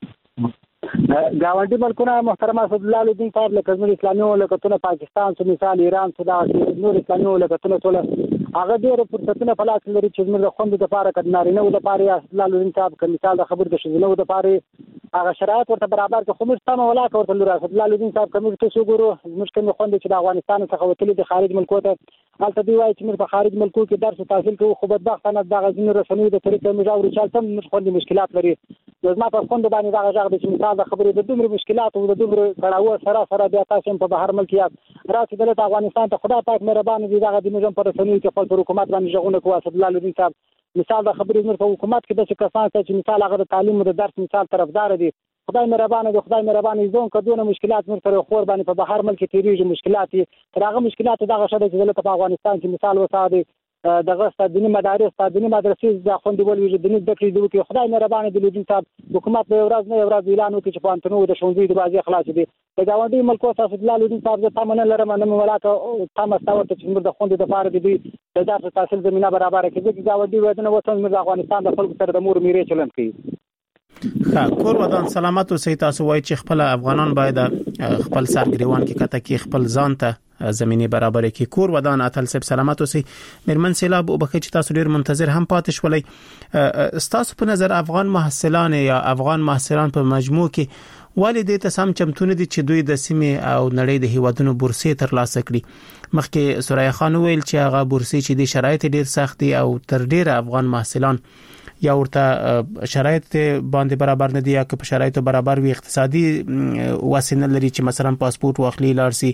گاونډي ملکونه محترم صلی الله علیه وسلم لکه اسلامي مملکتونه پاکستان څو مثال ایران څو دا نور اسلامي مملکتونه ټول هغه ډېر فرصتونه په لاس لري چې موږ د خوند د لپاره کډنارینه او د لپاره صلی الله علیه وسلم په مثال د خبر د شذلو د لپاره هغه شرایط ورته برابر کړو. خو موږ تاسو ولاک ورته لور صلی الله علیه وسلم کوم څه ګورو موږ کوم خوند چې د افغانستان څخه وتلي د خارج ملکو ته حالت دی وایي چې موږ په خارج ملکو کې درس تحصیل کوو، خو بدبختانه د غزنی رسنۍ د طریقې موږ اوري چې تم موږ خوند مشکلات لري. زما په خوند باندې دا غږ د مثال د خبرې د دومره مشکلات او د دومره کړهو سره سره بیا تاسو په بهر ملکیت راځي دلته افغانستان ته خدای پاک مهربان دي دغه د موږ په رسنۍ کې خپل حکومت باندې ژغونه کوي. صلی الله علیه وسلم مثال د خبرې موږ په حکومت کې د څه کسان چې مثال هغه د تعلیم او د درس مثال طرفدار دي. خدای مهربان دی، خدای مهربان زون کډونه مشکلات موږ سره خور باندې په بهر ملک کې تیریږي مشکلات تر هغه مشکلات دغه شته چې دلته په افغانستان کې مثال وساده دغه ستدنی مدارس ستدنی مدرسې د خوندول وي د دې د کې خدای مهربان دی لودین صاحب حکومت به ورځ نه ورځ اعلان وکړي چې پانتونو د شونځي دروازې خلاص دي. د گاونډي ملکو تاسو د لودین صاحب د تامن لرم نه ملاته تاسو تاسو چې موږ د خوند د لپاره دي د درس تحصیل زمينه برابر کړي چې گاونډي ودانه وطن موږ افغانستان د خلکو سره د مور میرې چلن کوي. خا کور ودان سلامت اوسئ. تاسو وایي چې خپل افغانان باید خپل سرګریوان کې کته کې خپل ځان ته زميني برابر کې. کور ودان اتل صاحب سلامت اوسئ. مېرمن سیلاب وبخښه چې تاسو ډیر منتظر هم پاتې شولای. تاسو په نظر افغان محصلان یا افغان محصلان په مجموع کې والدې ته سم چمتون دي چې دوی د سیمې او نړۍ د هیوادونو بورسې تر لاسه کړي؟ مخکې سوریا خان ویل چې هغه بورسې چې د شرایط ډیر سخت دي او تر ډیره افغان محصلان یا ورته شرایط باندې برابر نه دي یا که په شرایطو برابر وي اقتصادي وسینه لري چې مثلا پاسپورت واخلي لارسي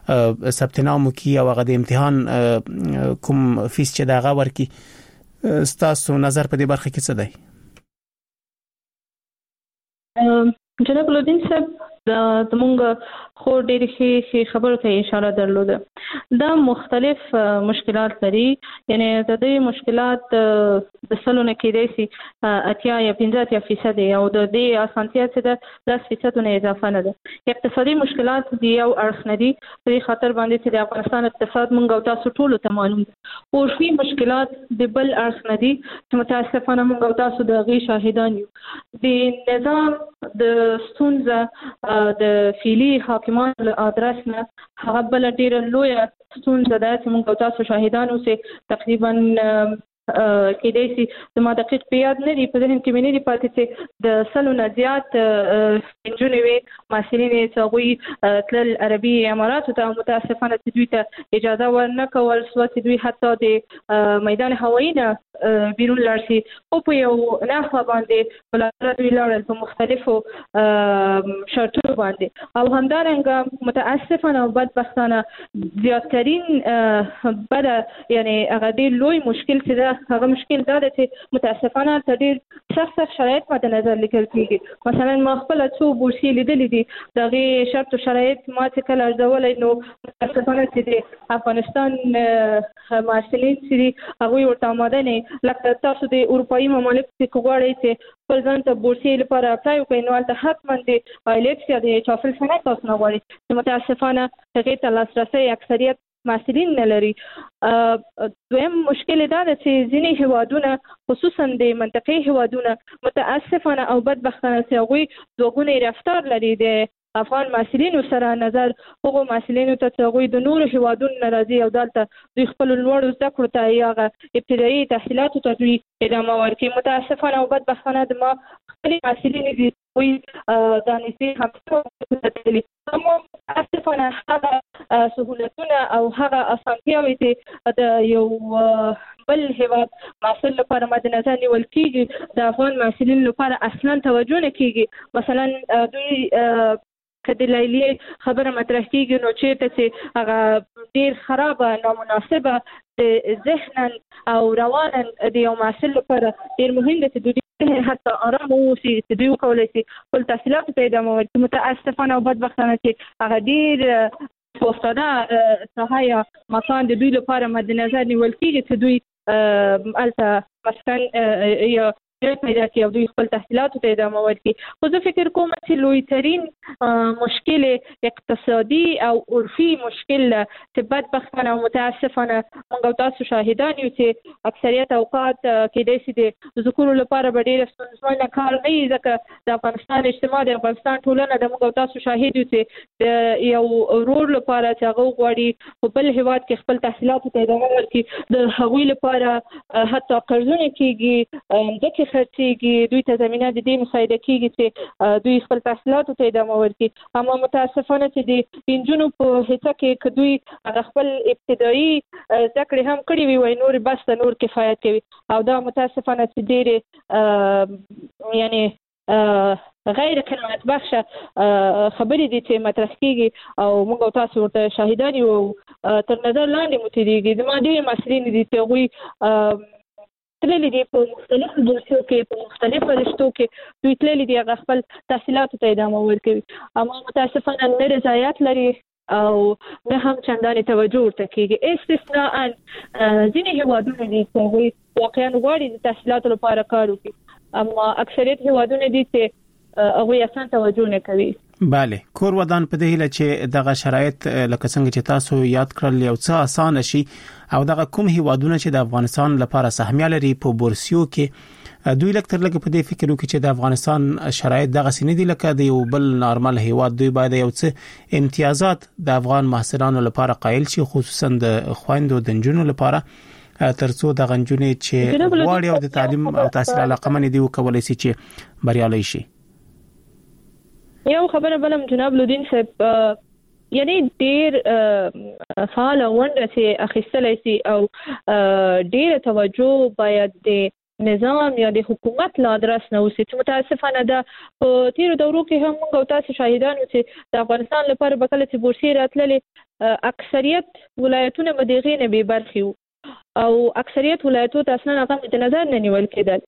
ثبت نام وکي او هغه د امتحان کوم فیس چې دغه ورکی. ستاسو نظر په دې برخه کې څه دی؟ جناب لودین صاحب د موږ خو ډېر ښه خبرو ته اشاره درلوده. دا مختلف مشکلات لري، یعنی د دې مشکلات د سلو نه کېدای شي اتیا یا پنځه اتیا فیصد او د دې اسانتیا چې ده لس فیصدونه اضافه نه ده. اقتصادي مشکلات د یو اړخ نه دي، په دې خاطر باندې چې د افغانستان اقتصاد مونږ او تاسو ټولو ته معلوم ده. عرفي مشکلات د بل اړخ نه دي چې متاسفانه مونږ او تاسو د هغې شاهدان یو. د نظام د ستونزه د فعلي حاکمانو له ادرس نه هغه بله ډېره لویه ستونزه ده چې موږ او تاسو شاهدان اوسئ. تقریبا کېدای شي زما دقیق په یاد نه دي، په ذهن کې مې نه دي پاتې چې د سلو نه زیات نجونې وې محصلین یې چې هغوی تلل عربي اماراتو ته، او متاسفانه چې دوی ته اجازه ورنه کول سوه چې دوی حتی د میدان هوایي نه بیرون لاړ شي. خو په یو نحوه باندې بالاخره دوی لاړل په مختلفو شرطونو باندې. او همدارنګه متاسفانه او بدبختانه زیاتترین بده یعنی هغه ډېر لوی مشکل چې ده هغه مشکل دا ده چې متاسفانه ته ډېر سخت سخت شرایط مد نظر لیکل کېږي. مثلا ما خپله څو بورسیې لیدلي دي، د هغې شرط و شرایط ما چې کله ارزولی نو متاسفانه چې د افغانستان محصلین چې دي هغوی ورته آماده نه، لکه تاسو د اروپایي ممالکو چې که غواړئ چې خپل ځان ته بورسیې لپاره اپلای وکړئ نو هلته حتما د آیلټس یا د چافل سند تاسو نه غواړي، چې متاسفانه هغې ته لاسرسی اکثریت محصلین نه لري. دویم مشکل دا ده چې ځینې هیوادونه خصوصا د منطقې هیوادونه متاسفانه او بدبختانه چې هغوی دوه ګونی رفتار لري د افغان محصلینو سره نظر هغو محصلینو ته چې هغوی د نورو هیوادونو نه راځي او دلته دوی خپلو لوړو زده کړو ته یا هغه ابتدایي تحصیلاتو ته دوی ادامه ورکوي. متاسفانه او بدبختانه د ما خپلې محصلینې دي هغوی دا نږدې همسو تللي، اما متاسفانه هغه سهولتونه او هغه اسانتیاوې چې د یو بل هیواد محصل لپاره مد نظر نیول کېږي د افغان محصلینو لپاره اصلا توجه نه کېږي. مثلا دوی که د لیلیې خبره مطرح کېږي نو چېرته چې هغه ډېر خرابه نامناسبه د ذهنا او روانا د یو محصل لپاره ډېر مهم ده چې دوی حتی آرام واوسي چې دوی وکولی شي خپل تحصیلاتو ته ادامه ورکړي. متاسفانه او بدبختانه چې هغه ډېر استاده ساحه یا مکان د دوی لپاره مد نظر نیول کېږي چې دوی هلته مسکن یا پیدا کړي او دوی خپل تحصیلاتو ته ادامه ورکړي. خو زه فکر کوم چې لویترین مشکل اقتصادي او عرفي مشکل چې بدبختانه او متاسفانه موږ او تاسو شاهدان یو چې اکثریت اوقات کېدای شي د ذکورو لپاره به ډېره ستونزمنه کار نه وي، ځکه د افغانستان اجتماع د افغانستان ټولنه د موږ او تاسو شاهد یو چې د یو ورور لپاره چې هغه وغواړي په بل هېواد کې خپل تحصیلاتو ته ادامه ورکړي د هغوی لپاره حتی قرضونه کېږي، ځکه خرڅېږي، دوی ته زمینه د دې مساعده کېږي چې دوی خپل تحصیلاتو ته ادامه ورکړي. اما متاسفانه چې د نجونو په حصه کې که دوی هغه خپل ابتدایي زده کړې هم کړي وي وایي نور بس ته نور کفایت کوي، او دا متاسفانه چې ډېرې یعنې غیر قناعت بخشه خبرې دي چې مطرح کېږي او موږ او تاسو ورته شاهدان یو تر نظر لاندې مو تېرېږي. زما ډېرې محصلین دي چې هغوی تللی دي په مختلفو بورسیو کې په مختلفو رشتو کې دوی تللی دي هغه خپل تحصیلاتو ته ادامه ورکوي، اما متاسفانه نه رضایت لري او نه هم چندانې توجه ورته کېږي. استثناء ځینې هیوادونه دي چې هغوی واقعا غواړي د تحصیلاتو لپاره کار وکړي، اما اکثریت هیوادونه دي چې هغوی اصلا توجه نه کوي. بله، کور ودان په دې هیله چې دغه شرایط لکه څنګه چې تاسو یاد کړل یو څه اسانه شي او دغه کوم هیوادونه چې د افغانستان لپاره سهمیه لري په بورسیو کې دوی لکه تر لکه په دې فکر وکړي چې د افغانستان شرایط دغه سینې دي لکه د یو بل نارمل هیواد، دوی باید یو څه امتیازات د افغان محصلانو لپاره قایل شي، خصوصا د خويندو د نجونو لپاره ترڅو د غنجونې چې غواړي او د تعلیم او تحصیل علاقمن دي وکولای شي چې بریالي شي. یو خبره بلم جناب لودین صاحب، یعنی ډیر فعال ونډه چې اخیستلی شي او ډیره توجه باید د نظام یا د حکومت له ادرس نه وشي، چې متاسفانه ده په تیرو دورو کې هم موږ او تاسو شاهدان یو چې د افغانستان لپاره به کله چې بورسیې راتللې اکثریت ولایتونه به د هغې نه بې برخې وو او اکثریت ولایتو ته اصلا هغه مد نظر نه نیول کېدل.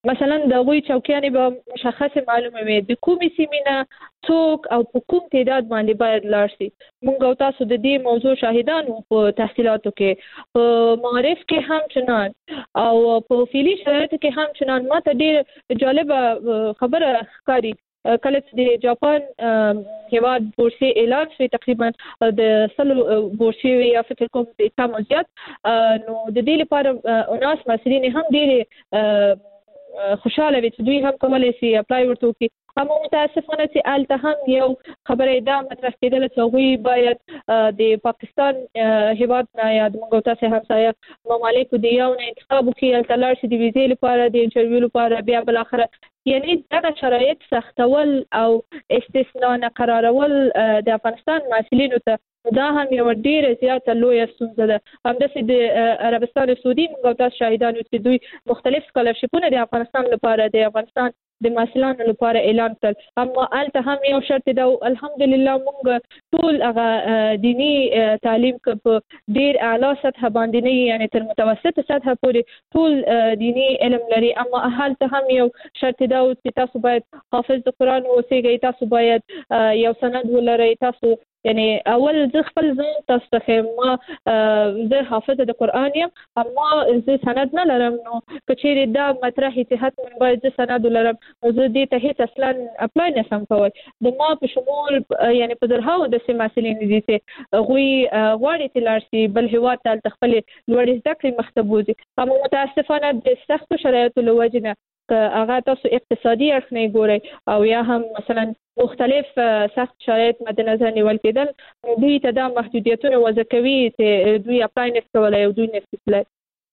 مثلا د غوي چوکیانې به مشخصه معلومه وي د کومې سیمې نه څوک او په کوم تعداد باندې باید لاړ شي. موږ او تاسو د دې موضوع شاهدان په تحصیلاتو کې په معارف کې هم چنان او په فعلي شرایطو کې هم چنان. ماته ډېر جالبه خبره ښکاري کله چې د جاپان هیواد بورسي اعلان شوی تقریبا د سلو بورسي یا فکر کوم د کم زیات نو د دې لپاره اناس مسلین هم ډېر خوشاله وي چې دوی هم کولای شي اپلای ورته وکړي. اما متاسفانه چې الته هم یو خبره دا مطرح کېدله چې هغوی باید د پاکستان هیواد نه یا د موږ تاسې همسایه ممالکو د یو نه انتخاب وکړي، هلته لاړ شي د ویزې لپاره د انټرویو لپاره، بیا بالاخره یعنی دغه شرایط سختول او استثناء نه قرارول د افغانستان محصلینو ته دا هم یو ډیره زیاته لویه ستونزه ده. همداسې د عربستان سعودي موږ تاسو شاهدان یو چې دوی مختلف سکالرشیپونه د افغانستان لپاره د افغانستان د محصلانو لپاره اعلان کړل، اما الته هم یو شرط ده او الحمدلله موږ ټول هغه دینی تعلیم په ډیر اعلی سطح باندې نه یعنی تر متوسطه سطح پورې ټول دینی علم لري، اما هلته هم یو شرط ده چې تاسو باید حافظ د قرآن اوسئ، تاسو باید یو سند ولرئ. تاسو یعنی اول زه خپل ځان تاسو ته ما زه حافظ د قرآن یم اما زه سند نه لرم، نو که چیرې دا مطرح چې حتما باید زه سند ولرم نو زه دې ته هیڅ اصلا اپلای نشم کولی. د ما په شمول یعنی په زرهاو داسې محصلین دي چې هغوی غواړي چې لاړ شي بل هېواد ته هلته خپلې لوړې زده کړې مخته بوځي، اما متاسفانه د سختو شرایطو له وجې نه هغه تاسو اقتصادي اړخ نه ګورئ او یا هم مثلا مختلف سخت شرایط مد نظر نیول کېدل، دوی ته دا محدودیتونه وضع کوي چې دوی اپلای نشي کولای او دوی نشي تللی.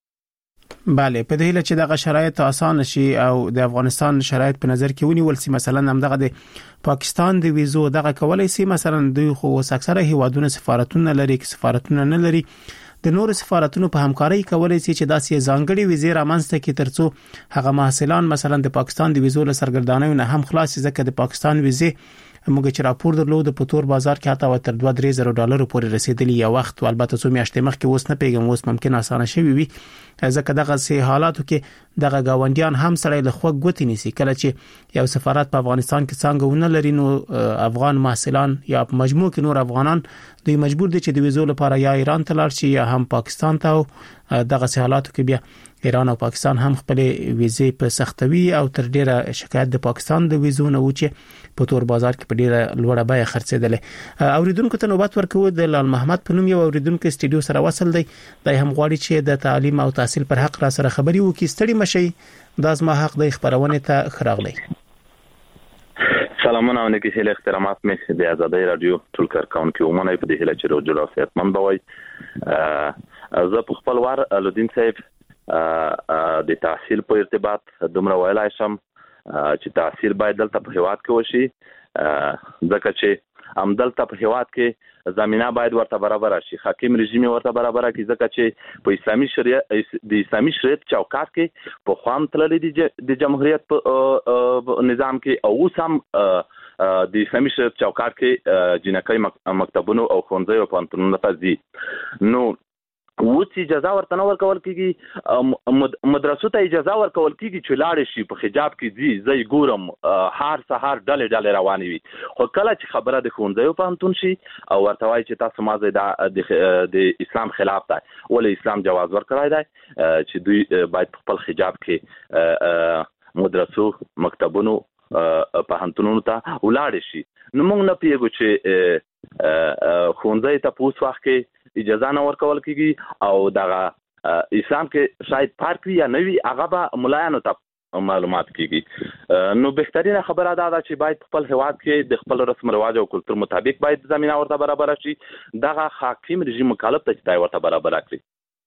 بله، په دې لچې دغه شرایط آسان شي او د افغانستان شرایط په نظر کې ونیول سي، مثلا هم دغه د پاکستان د ویزو دغه کولای سي مثلا دوی خو اکثره هیوادونه سفارتونه لري، که سفارتونه نه لري د نور سفارتونو په همکارۍ کولای شي چې داسې ځانګړي ویزې رامنځته کړي ترڅو هغه محصلان مثلا د پاکستان د ویزو له سرګردانۍ نه هم خلاص شي، ځکه د پاکستان ویزې موږ چې راپور درلود په تور بازار کې حتی تر دوه درې زره ډالر پورې رسیدلی یو وخت، البته څو میاشتې مخکې اوس نه پیګم اوس ممکن اسانه شوي وي، ځکه دغه سه حالاتو کې دغه گاونډیان هم سره له خو غوتی نسی. کله چې یو سفارت په افغانستان کې څنګه ونه لري نو افغان محصلان یا په مجموع کې نور افغانان دوی مجبور دي چې د ویزو لپاره یا ایران ته لاړ شي یا هم پاکستان ته، او دغه سه حالاتو کې بیا ایران او پاکستان هم خپل ویزې په سختوي او تر ډیره شکایت د پاکستان د ویزو نه و چې په تور بازار کې په ډیره لوړه بیه خرڅېدل. اوریدونکو ته نوبت ورکو د لال محمد په نوم یو اوریدونکو استډیو سره وصل دی، دای هم غواړي چې د تعلیم او تحصیل پر حق را سره خبري وکړي. ستړي مشي د ازما حق د خبرونه ته خراغلی. سلامونه او نیکی هیله احترامات مې د آزادۍ رادیو ټول کارکونکو عموما په دې هیله چې روزه او صحتمند بوي. زه په خپل وار الودین صاحب د تحصیل په ارتباط دومره ویلای شم چې تحصیل باید دلته په هیواد کې وشي، ځکه چې هم دلته په هیواد کې زمينه باید ورته برابر شي، حاکم رژیم ورته برابر کړي، ځکه چې په اسلامي شریعت د اسلامي شریعت چوکاټ کې په خوام تللی دي د جمهوریت په نظام کې او اوس هم د اسلامي شریعت چوکاټ کې جنکۍ مکتبونو او ښوونځیو او پوهنتونونو ته ځي. نو اوس اجازه ورته نه ورکول کېږي، مدرسو ته اجازه ورکول کېږي چې لاړ شي په حجاب کې ځي. زه یې ګورم هر سهار ډلې ډلې روانې وي، خو کله چې خبره د ښوونځیو پوهنتون شي او ورته وایي چې تاسو ما ځای د اسلام خلاف دی، ولې اسلام جواز ورکړی دی چې دوی باید خپل حجاب کې مدرسو مکتبونو پوهنتونونو ته ولاړ شي. نو موږ نه پیږو چې ښوونځی ته په اوس وخت کې اجازه نه ورکول کېږي او دغه اسلام کې شاید فرق وي یا نه وي، هغه به ملایانو ته معلومات کېږي. نو بهترینه خبره دا ده چې باید خپل هیواد کې د خپل رسم رواج او کلتور مطابق باید زمينه ورته برابر شي، دغه حاکم رژیم مکلف ته چې ورته برابر کړي.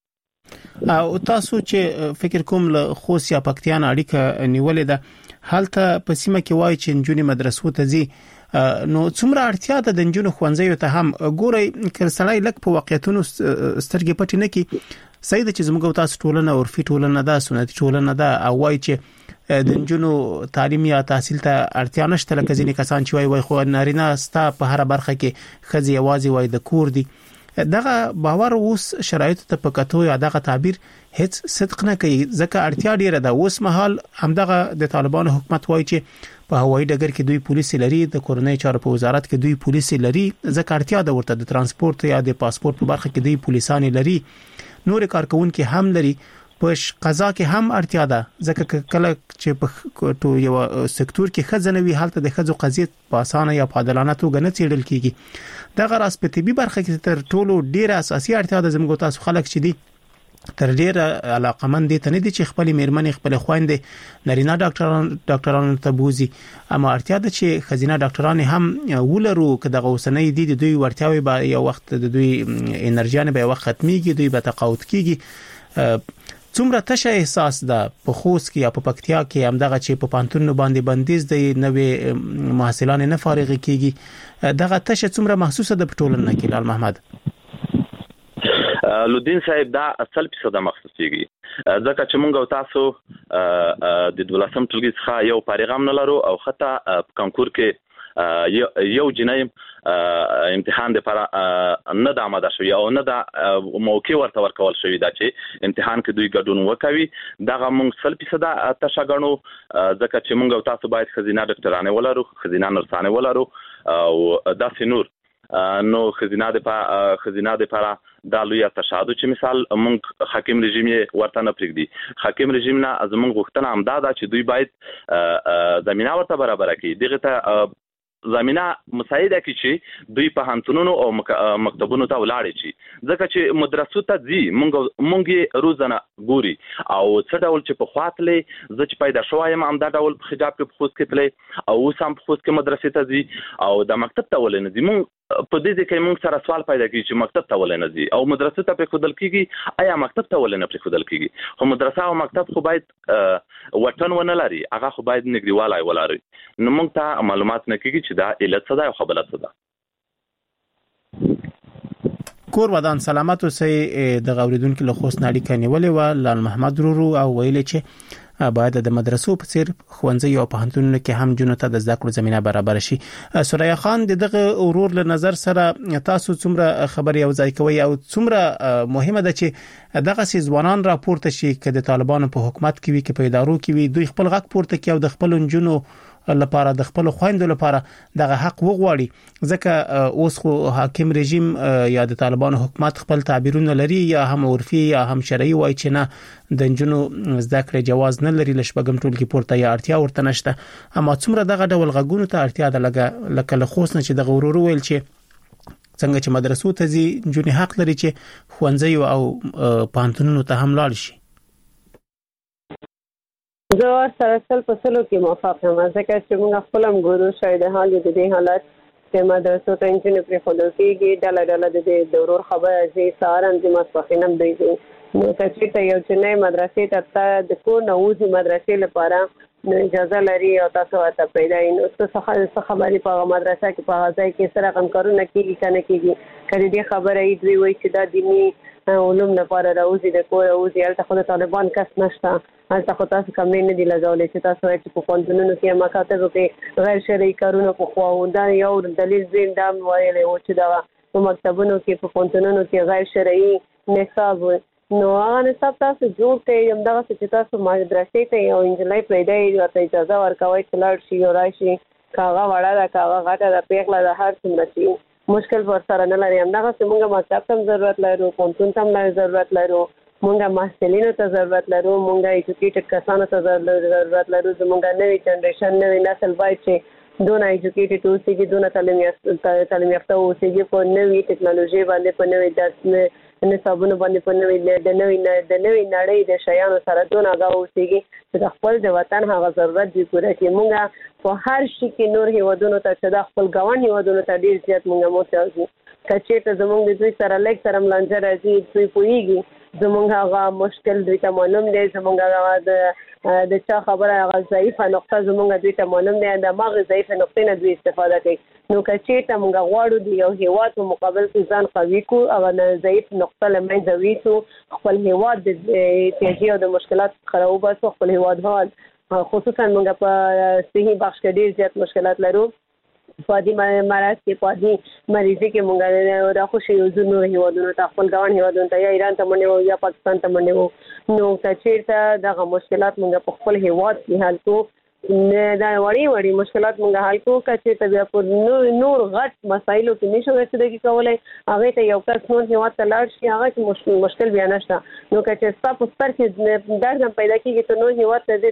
او تاسو چې فکر کوم له خوست یا پکتیان اړیکه نیولې ده، هلته په سیمه کې وایي چې نجونې مدرسو ته ځي، نو څومره اړتیا ده د نجونو ښوونځیو ته هم ګورئ که سړی لږ په واقعیتونو سترګې پټې نه کړي. صحیح ده چې زموږ تاسو ټولنه عرفي ټولنه ده، سنتي ټولنه ده، او وایي چې د نجونو تعلیم یا تحصیل ته اړتیا نشته، لکه ځینې کسان چې وایي وایي خو نارینه ستا په هر برخه کې ښځې یوازې وایي د کور دي. دغه باور اوس شرایط ته پکاتو یا دغه تعبیر هیڅ صدق نه کوي ځکه اړتیا ډیره ده. اوس مهال همدغه د طالبانو حکومت وایي چې په هوایي ډګر کې دوی پولیس لري، د کورنۍ چارو په وزارت کې دوی پولیس لري، ځکه اړتیا ده ورته د ترانسپورت یا د پاسپورت په برخه کې دوی پولیسان لري، نور کارکونکو هم لري، په قضا کې هم اړتیا ده ځکه کله چې په ټو یو سکتور کې خزنوي حالت د خزو قضیه په اسانه یا په عادلانه توګه نه څیړل کیږي. دا غراس په طبي برخه کې تر ټولو ډیره اساسي اړتیا ده زموږ تاسو خلک چې دي تر ډیره علاقمند دي ته نه دي چې خپل میرمنې خپل خويندې نارینه ډاکټران ډاکټرانو ته بوزي، اما اړتیا ده چې خزینه ډاکټران هم ولرو که د غوسنۍ دي د دوی ورتیاوي به یو وخت د دوی انرژي به وخت ختميږي، دوی به تقاعد کیږي. څومره تشه احساس ده په خوست کې یا په پکتیا کې همدغه چې په پانتون باندې بندیز د نوې محصلان نه فارغ کیږي، دغه تشه څومره محسوسه ده په ټولنه کې؟ لال محمد لودین صاحب دا اصل په صدا محسوسيږي ځکه چې مونږ او تاسو د دولسم ټولګي څخه یو پیغام نه لرو او حتی کانکور کې یو جنایم امتحان د لپاره نه د آماده شوی او نه د موقع ورته ورکول شوی دا چې امتحان کې دوی ګډون وکوي. دغه مونږ سل فیصد تشګنو ځکه چې مونږ او تاسو باید خزینه ډاکټرانه ولرو، خزینه نرسانه ولرو او داسې نور نو خزینه د خزینه د لپاره د لوی تشهادو چې مثال مونږ حاکم رژیم ورته نه پرېږدي. حاکم رژیم نه از مونږ غوښتنه هم دا ده چې دوی باید زمينه ورته برابر کړي، دغه ته زمينه مساعده کی چې دوی په هانتونونو او مکتبونو ته ولاړ شي ځکه چې مدرسو ته ځي مونږ مونږه روزانه ګوري او څه ډول چې په خاطلې ز چې پیدا شوایم هم دا ډول په حجاب کې په خوست کې تلې او اوس هم په خوست کې مدرسې ته ځي او د مکتب ته ولې نه ځي. مونږ په دې کې مونږ سره سوال پیدا کیږي چې مکتب ته ولې نه ځي او مدرسې ته په خودل کیږي، آیا مکتب ته ولې نه په خودل کیږي؟ خو مدرسه او مکتب خو باید وطن ونه لري، هغه خو باید نګریوالای ولري. نو مونږ ته معلومات نه کیږي چې دا علت څه ده او خبره څه ده. کور ودان سلامت اوسې د غوریدونکو له خوست نړۍ کني ولې و لال محمد رورو او ویل چې باید د مدرسو په څیر خوندزي او پوهنتونونو کې هم جنونو ته د زده کړو زمينه برابر شي. سوریا خان دغه اورور له نظر سره تاسو څومره خبري او ځای کوي او څومره مهمه ده چې دغه سي ځوانان راپورته شي چې د طالبانو په حکومت کې وي کې په ادارو کې وي دوی خپل غږ پورته کوي او د خپل جنونو لپاره د خپل خويندو لپاره دغه حق وغواړي ځکه اوس خو حاکم رژیم یا د طالبانو حکومت خپل تعبیرونه لري یا هم عرفي یا هم شرعي وای چې نه د جنونو زده کړې جواز نه لري لشبګم ټول کې پورته یا اړتیا ورته نشته. اما څومره دغه ډول غږونو ته اړتیا ده لکه لکه له خوست نه چې د غورور ویل چې څنګه چې مدرسو ته ځي جنې حق لري چې خوندزي او پانتونونو ته هم لاړ شي. زه سره سل په سلو کې موافق یم ځکه چې موږ خپل هم ګورو شاید حال د دې حالت چې مدرسو ته انجن پرې خودل کېږي ډله ډله د دې دورور خبره چې سهارن د ماسپخینم دی نو چې ته یو چې مدرسې ته د کور نه وځي مدرسې لپاره نو اجازه لري او تاسو ته پیدا نو څه خبرې په مدرسه کې په ځای کې سره کم کارونه کېږي کنه کېږي کله دې خبره ای دوی وایي چې دا دیني علوم لپاره راوځي د کور راوځي هلته خو د طالبان کس نشته هلته خو تاسو کمې نه دي لګولې چې تاسو وایي چې په پوهنتونونو کې مکاتبو کې غیر شرعي کارونه په خوا دا یو دلیل زین دا ویلی و چې دا په مکتبونو کې په پوهنتونونو کې غیر شرعي نصاب نو هغه نصاب تاسو جوړ کړئ همدغه چې تاسو مدرسې ته یو انجلۍ پیدا ورته اجازه ورکوئ چې لاړ شي او راشي که هغه وړه ده که هغه غټه ده پیغله ده هر څومره شي مشکل پر سره نه لري. همدغه موږ مکتب ته ضرورت لرو، پوهنتون ته هم ضرورت لرو، موږ محصلینو ته ضرورت لرو، موږ ایجوکیټډ کسانو ته ضرورت لرو. زموږ نوې جنریشن نوې نسل باید چې دونه ایجوکیټډ اوسېږي، دونه تعلیم یافته اوسېږي، په نوې ټکنالوژي باندې په نوې درس نصابونو باندې په نوې د نوې د نوې نړۍ د شیانو سره دونه آګاه اوسېږي چې د خپل د وطن هغه ضرورت دې پوره کړي. موږ په هر شي کې نور هیوادونو ته چې د خپل ګاونډ هیوادونو ته ډېر زیات موږ محتاج یو. که چېرته زموږ د دوی سره لږ سره ملانجه راځي دوی پوهېږي زموږ هغه مشکل دوی ته معلوم دی، زموږ هغه د د چا خبره هغه ضعیفه نقطه زموږ دوی ته معلوم دی، د هماغې ضعیفه نقطې نه دوی استفاده کوي. نو که چېرته موږ غواړو د یو هیواد په مقابل کې ځان قوي کړو هغه ضعیف نقطه له منځه ویسو، خپل هیواد د احتیاجي او د مشکلات څخه راوباسو، خپل هیواد حال خصوصا موږ په صحي بخش کې ډېر زیات مشکلات لرو فادي مرض کې فادي مریضي کې مونږ راخو شي زونو هیوادونو ته خپل ګاون هیوادونو ته یا ایران ته منډه یا پاکستان ته منډه نو کچیرته دغه مشکلات مونږ په خپل هیواد کې حل کو دا وړي وړي مشکلات مونږ حل کو کچیرته بیا په نور غټ مسایلو کې نشو رسیدګي کولای هغه ته یو کس نور هیواد ته لاړ شي هغه کې مشکل مشکل بیا نشته نو کچې تاسو ستر کې درځم پیدا کیږي ته نور هیواد ته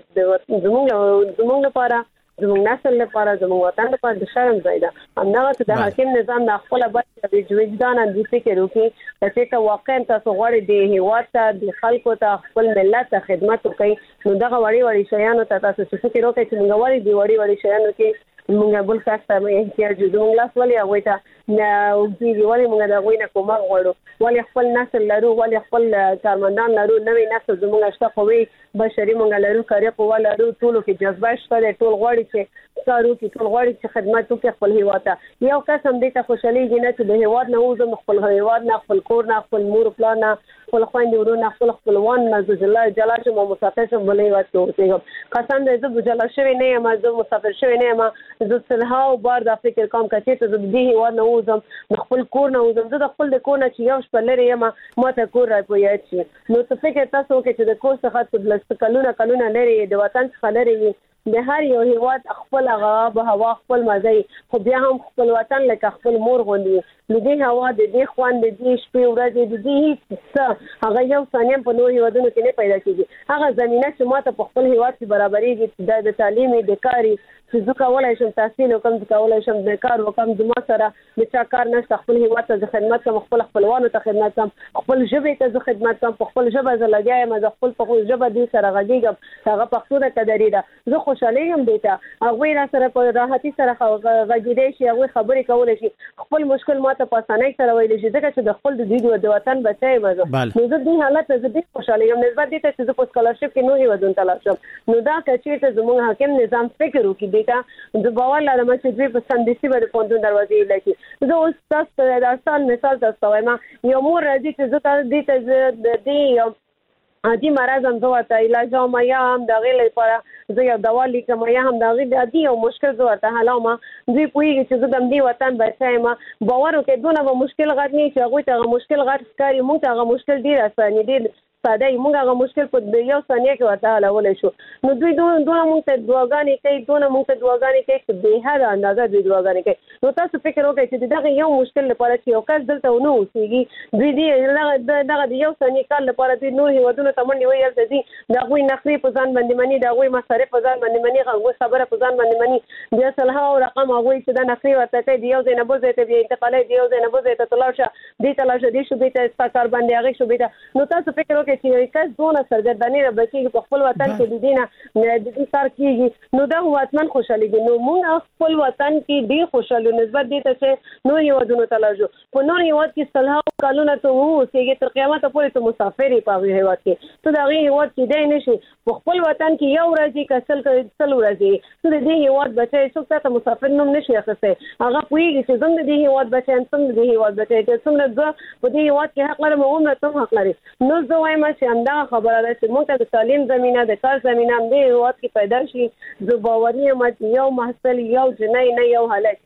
د زموږ زموږ لپاره زموږ نسل لپاره زموږ وطن لپاره د شرم ځای ده همدغه د حاکم نظام د خپل باندې د وجدان د فکر وکړي چې ته واقعا تاسو غواړئ د هیواد ته د خلکو ته خپل ملت ته خدمت وکړي نو دغه وړي وړي شیانو ته تاسو فکر وکړئ چې موږ غواړو د وړي وړي شیانو کې موږ بل څه ته احتیاج لرو موږ لاس ولې هغه ته نه وګړي ولې موږ دا غوینه کومه غواړو ولې خپل نسل لرو ولې خپل کارمندان لرو نوې نسل زموږ شته قوي بشري موږ لرو کاري قوه لرو ټولو کې جذبه شته ټول غواړي چې کارو کې ټول غواړي چې خدمت وکړي خپل هیواد ته یو کس هم دې ته خوشالي نه چې د هیواد نه وزم خپل هیواد نه خپل کور نه خپل مور پلان نه خپل خويندې ورونه خپل خپلوان نه جلا جلا شم مسافر شم بلې واسطه اوسېږم قسم دې زه جلا شوی نه یم زه مسافر شوی نه یم زه سلها او بار د فکر کوم کچې ته د دې هیواد نه وزم خپل کور نه وزم زه د خپل د کور نه چې یو شپه لري یم ما ته کور راپوي شي نو څه فکر تاسو کې چې د کور څخه د کلونه کلونه لري د وطن څخه لري د هر یو هیواد خپل هغه به هوا خپل مزي خو بیا هم خپل وطن لکه خپل مور غوندي نو دې هوا د دې خوان د دې شپې ورځې د دې څه هغه یو ثانیه په نور هیوادونو کې نه پیدا کیږي هغه زمينه چې ماته په خپل هیواد کې برابرېږي د تعلیمي د کاری چې زه کولای شم تحصیل وکم زه کولای شم د کار وکم د ما سره د چا کار نشته خپل هیواد ته خدمت کوم خپل خپلوانو ته خدمت کوم خپل ژبې ته خدمت کوم خپل ژبه زه لګایم زه خپل په ژبه دې سره غږیږم هغه پښتو ده کډری ده زه خوشاله یم دیتا هغه را سره په راحتي سره غږیدې شي هغه خبرې کولای شي خپل مشکل ماته په اسانۍ سره ویل شي ځکه چې د خپل د دې د وطن بچای مزه نو زه دې حالت زه دې خوشاله یم نسبت دې ته چې زه په سکالرشپ کې نو یو دون تلاشم نو دا کچې ته زموږ حاکم نظام فکر وکړي دیتا د باور لرم چې دوی په سندسي باندې پوندون دروازې لکه زه اوس تاسو د ارسال مثال تاسو وایم یو مور راځي چې زه تاسو دې ته د دې عادي مرض هم زه ورته علاج او یا هم د غیر لپاره زه یو دوا لیکم یا هم د غیر عادي او مشکل زه ورته حلوم دوی پوهیږي چې زه د دې وطن بچایم باور وکړئ دونه به مشکل غټ نه شي هغه ته هغه مشکل غټ ښکاري موږ ته هغه مشکل ډیر اسانه دي ساده موږ هغه مشکل په یو ثانیه کې ورته حلول شو نو دوی دونه دونه موږ ته دعاګانې کوي دونه موږ ته دعاګانې کوي چې به هر اندازه دوی دعاګانې کوي نو تاسو فکر وکړئ چې دغه یو مشکل لپاره چې یو کس دلته ونه اوسېږي دوی دې دغه د یو ثانیه کال لپاره دوی نور هیوادونو ته منډې ویل ته دي د هغوی نخرې په ځان باندې مني د هغوی مصارف په ځان باندې مني هغوی خبره په ځان باندې مني بیا صلاح او رقم هغوی چې د نخرې ورته کوي د یو ځای نه بل ځای ته بیا انتقالي د یو ځای نه بل ځای ته تلاړ شه دې تلاړ شه دې شوبې ته ستا کار باندې هغې شوبې ته نو تاسو فکر وکړئ چې یو کس دونه سرګرداني را بچېږي په خپل وطن کې د دې نه د دې کار کېږي نو دا وطن خوشحالېږي نو موږ خپل وطن کې ډېر خوشحالو نسبت دې ته چې نور هیوادونو ته لاړ شو په نور هیواد کې سلهاو کلونه ته واوسېږي تر قیامته پورې ته مسافر یې په هغې هیواد کې ته د هغې هیواد کېدی نه شي په خپل وطن کې یو ورځ که سل سل ورځې ته د دې هیواد بچی څوک تا ته مسافر نوم نه شي اخیستی هغه پوهېږي چې زه د دې هیواد بچی یم څومره د دې هیواد بچی چې څومره زه په دې هیواد کې حق لرم هغومره ته هم حق لرې نو زه وایم چې همدغه خبره ده چې موږ ته د تعلیم زمینه د کار زمینه هم دې هیواد کې پیدا شي زه باوري یم چې یو محصل یو جنۍ نه یو هلک